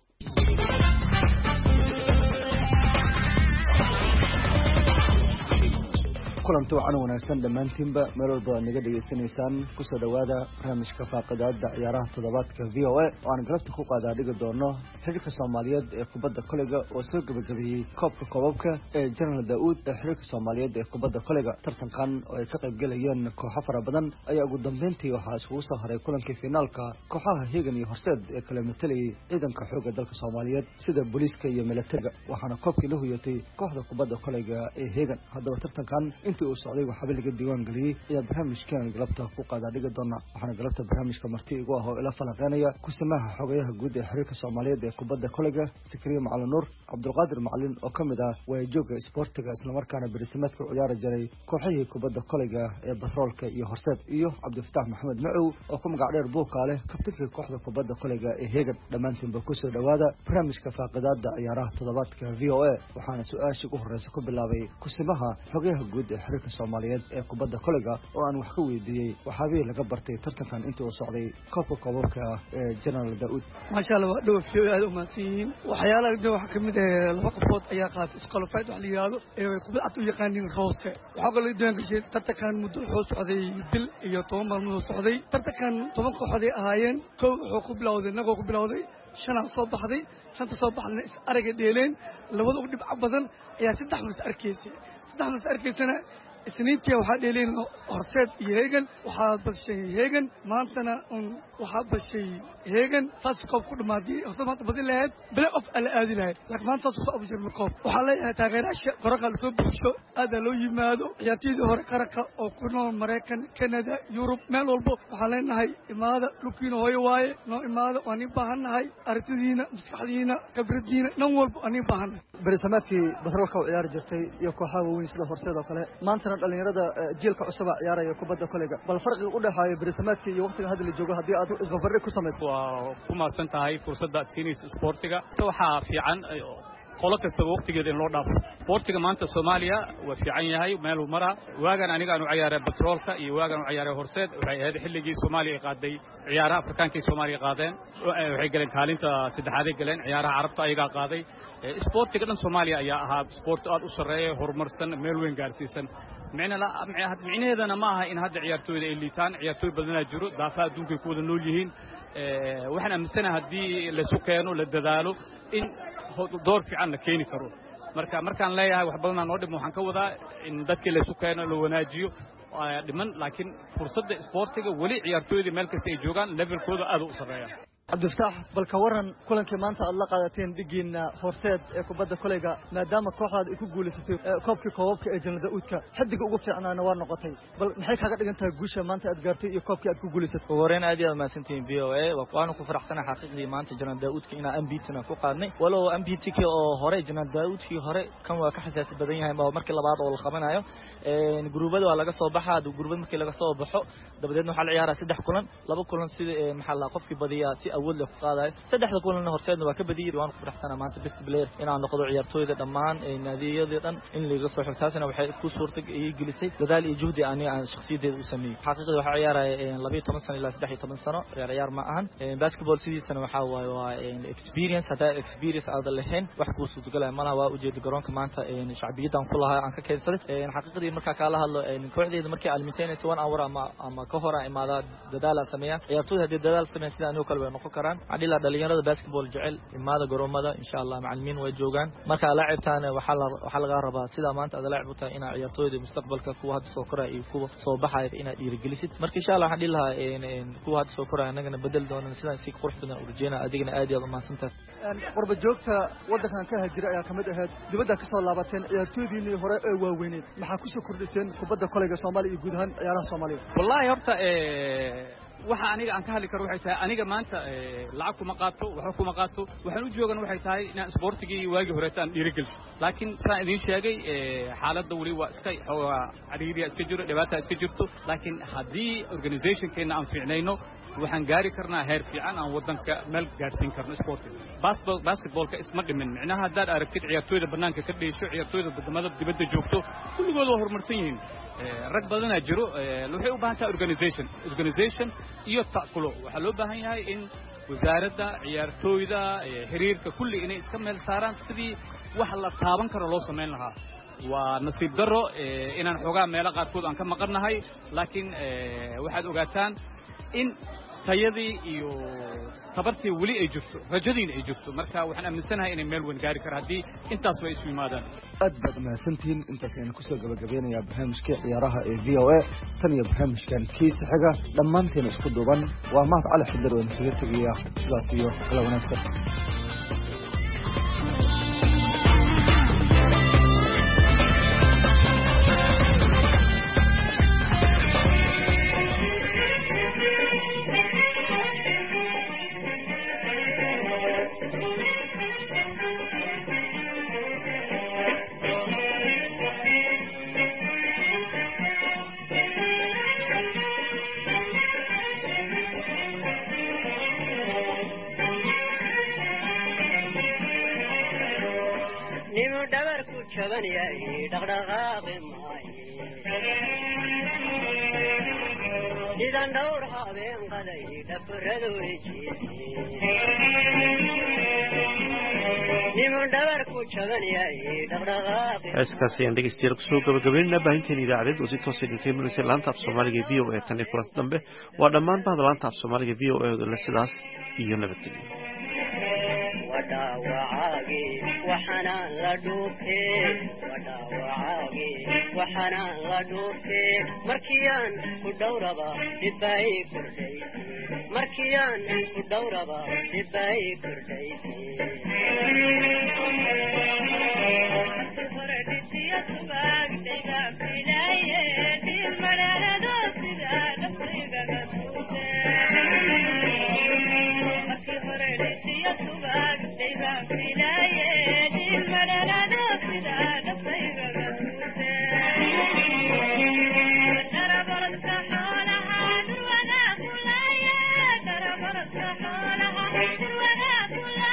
S18: kulanti wacan wanaagsan dhammaantiinba meel walba aad naga dhegaysanaysaan kusoo dhowaada barnaamijka faaqidaada ciyaaraha toddobaadka VOA oo aan galabta ku qaadaa dhigi doono xiriirka Soomaaliyeed ee kubadda kolayga oo soo gabagabeeyey koobka koobabka ee General Daud ee xiriirka Soomaaliyeed ee kubadda kolayga tartankan oo ay ka qayb galayeen kooxo fara badan ayaa ugu dambeyntii waxaa isugu soo haray kulankii finaalka kooxaha Hegan iyo Horseed ee kala matalayay ciidanka xoogga dalka Soomaaliyeed sida booliiska iyo militariga waxaana koobkii la hoyatay kooxda kubadda kolayga ee Hegan haddaba tartankan intii uu socday waxa laga diiwaan galiyay ayaa barnaamijkan galabta ku qaadaa dhigi doona waxaana galabta barnaamijka marti igu ah oo ila falanqeynaya kusamaha xogayaha guud ee xiriirka Soomaaliyeed ee kubadda kolayga Sikriye Macalin Nuur Cabdulqaadir Macalin oo kamid ah waajooga isboortiga isla markaana barisamadka ciyaar jiray kooxihii kubadda kolayga ee Batroolka iyo Horseed iyo Cabdifataax Maxamed Macow oo ku magac dheer Buukaale kabtanka kooxda kubadda kolayga ee Hegan dhamaantiinba ku soo dhawaada barnaamijka faaqidaada ciyaaraha toddobaadka VOA waxaana su'aasha ugu horeysa ku bilaabay kusamaha xogayaha guud ee xiriirka Soomaaliyeed ee kubadda kolayga oo aan wax ka weydiiyay waxaabay laga bartay tartankan intii uu socday koobka koobabka ee General Daud
S19: ma sha Allah waa dhowr aad u maasiin waxyaalaha waxa kamid ah laba qofood ayaa qaatay isqalfayd wax la yiraahdo ee kubadda u yaqaaniin rooska waxa kale oo doon gashay tartankan muddo wuxuu socday dil iyo 10 maalmood socday tartankan 10 kooxood ay ahaayeen koox wuxuu ku bilowday shan soo baxday shanta soo baxna is araga dheeleen labada ugu dhibco badan ayaa saddex mas arkaysana isniintii waxaa dheeleen Horseed iyo Hegan waxaa bashay Hegan maantana waxaa bashay Hegan taas koob ku dhamaaday Horseed maanta badin lahayd play off ala aadi lahayd laakiin maanta taas ku abjir koob waxaa leeyahay taageerayaasha qaranka la soo buuxsho aad loo yimaado ciyaartoyda hore qaranka oo ku nool Mareykan Canada Europe meel walba waxaa leenahay imaada lukiina hooyo waaye noo imaada waan u baahanahay aragtidiina maskaxdiina khibradiina dhan walba aan u baahanahay
S18: barisamadkii Batroolka oo ciyaar jirtay iyo kooxaha waaweyn sida Horseed oo kale maanta dhalinyarada jiilka cusub ciyaaraya kubadda kolayga bal farqiga u dhaxeeya barisamadka iyo waqtiga hadda la joogo hadii aad isbarbardhig ku sameeyso
S20: waa ku maadsan tahay fursadda siinaysa sportiga waxa fiican qolo kasta waqtigeeda in loo dhaafo sportiga maanta Soomaaliya waa fiican yahay meel uu maraa waagan aniga aanu ciyaaray batroolka iyo waagan uu ciyaaray horseed waxay ahayd xilligii Soomaaliya qaaday ciyaaraha Afrikaanka Soomaaliya qaadeen waxay galeen kaalinta saddexaad ay galeen ciyaaraha Carabta ayaga qaaday sportiga dhan Soomaaliya ayaa ahaa sport aad u sareeyo horumarsan meel weyn gaarsiisan micnaheedana ma aha in hadda ciyaartooyda ay liitaan ciyaartooy badan jiro daafaha adduunka ku wada nool yihiin waxaan aaminsanahay haddii la isu keeno la dadaalo in door fiican la keeni karo markaan leeyahay wax badan oo dhib waxaan ka wadaa in dadka la isu keeno la wanaajiyo dhiman laakiin fursadda sportiga wali ciyaartooyda meel kasta ay joogaan levelkooda aad u sareeya
S18: cabdifataax balka waran kulankii maanta aad la qaadateen digiina horseed ee kubadda koleyga maadaama kooxdaad ay ku guulaysatay koobabka ee Janada Uudka xidiga ugu fiicnaana waa noqotay bal maxay kaaga dhigan tahay guusha maanta aad gaartay iyo koobkii aad ku guulaysatay
S21: ugu horeen aad iyo aad maasantiin VOA waanu ku faraxsanahay xaqiiqdii maanta Janada Uudka inaan ambitna ku qaadnay walow ambitiki oo hore Janada Uudkii hore kan waa ka xasaasi badan yahay markii labaad oo la qabanayo gruubada waa laga soo baxaa gruubada markii laga soo baxo dabadeedna waxa la ciyaaraa 3 kulan 2 kulan sida maxaa la qofkii badiyaa si awood leh ku qaaday 3 kulan horseedna waa ka badiyay waan ku faraxsanahay maanta best player inaan noqdo ciyaartooyda dhammaan naadiyada dhan in laga soo xigtaasna waxay ku suurtag ay gelisay dadaal iyo juhdi aan shakhsiyadeed u sameeyay xaqiiqada waxa ciyaaray 12 sano ilaa 13 sano ciyaar ma ahan basketball sidiisana waxa waa experience hada experience aad lahayn wax ku suurtagalay malaha waa ujeed garoonka maanta shacbiyadan ku lahaa aan ka keensaday xaqiiqadii marka kala hadlo kooxdeeda markii almiinteynaysa 1 hour ama ka hor imaada dadaal sameeyaa ciyaartooyda hadii dadaal sameeyaan sida anoo kale way noqon karaan adila dhalinyarada basketball jecel imaada garoomada insha Allah macallimiin way joogaan marka laacibtaana waxa laga rabaa sida maanta aad laacibta in ciyaartooyda mustaqbalka kuwa hadda soo koray iyo kuwa soo baxay in aad dhiirigelisid marka insha Allah waxaan dhilahaa kuwa hadda soo koray anagana bedel doonaan sidaan si qurux badan u rajeyna adigana aad iyo aad maasantahay
S18: qurba joogta wadankan ka hajira ayaa kamid ahayd dibadda ka soo laabateen ciyaartooydiina hore ee waaweyneed maxaa ku soo kordhiseen kubadda koleyga Soomaaliya iyo guud ahaan ciyaaraha Soomaaliya
S20: wallahi horta waxa aniga aan ka hadli karo waxay tahay aniga maanta lacag kuma qaato waxaan u joogan waxay tahay in sportigi waagi hore taan dhiirigelin laakiin saan idin sheegay xaaladda wali waa iska cariiriya iska jiro dhibaato iska jirto laakiin haddii organizationkeena aan fiicnayno waxaan gaari karnaa heer fiican aan wadanka meel gaarsiin karno sportiga basketballka isma dhimin micnaha haddaad aragtid ciyaartooyda banaanka ka dheesho ciyaartooyda wadamada dibadda joogto kulligood waa horumarsan yihiin rag badanaa jiro waxay u baahan tahay organization iyo ta'kulo waxaa loo baahan yahay in wasaaradda ciyaartooyda xiriirka kulli inay iska meel saaraan sidii wax la taaban karo loo sameyn lahaa waa nasiib daro inaan xogaa meelo qaarkood aan ka maqannahay laakiin waxaad ogaataan in tayadii iyo tabartii wali ay jirto rajadiina ay jirto marka waxaan aaminsanahay inay meel weyn gaari karo haddii intaas way isu yimaadaan
S18: aad baad mahadsantihiin intaas ayaan kusoo gabagabeynayaa barnaamijka ciyaaraha ee VOA tan iyo barnaamijkan kiisa xiga dhammaanteena isku duuban waa mahad cali xidar oo naga tegaya sidaas iyo kala wanaagsan
S1: heeskaasi ayaan dhegeystayaal kusoo gabagabeynaa baahinteena idaacadeed oo si toos idinka imanaysa laanta af soomaaliga VOA tan iyo kulanti dambe waa dhammaan bahda laanta af soomaaliga VOA le sidaas iyo nabadgelyo
S22: markiyaan ku dhowraba dibay kordhaysay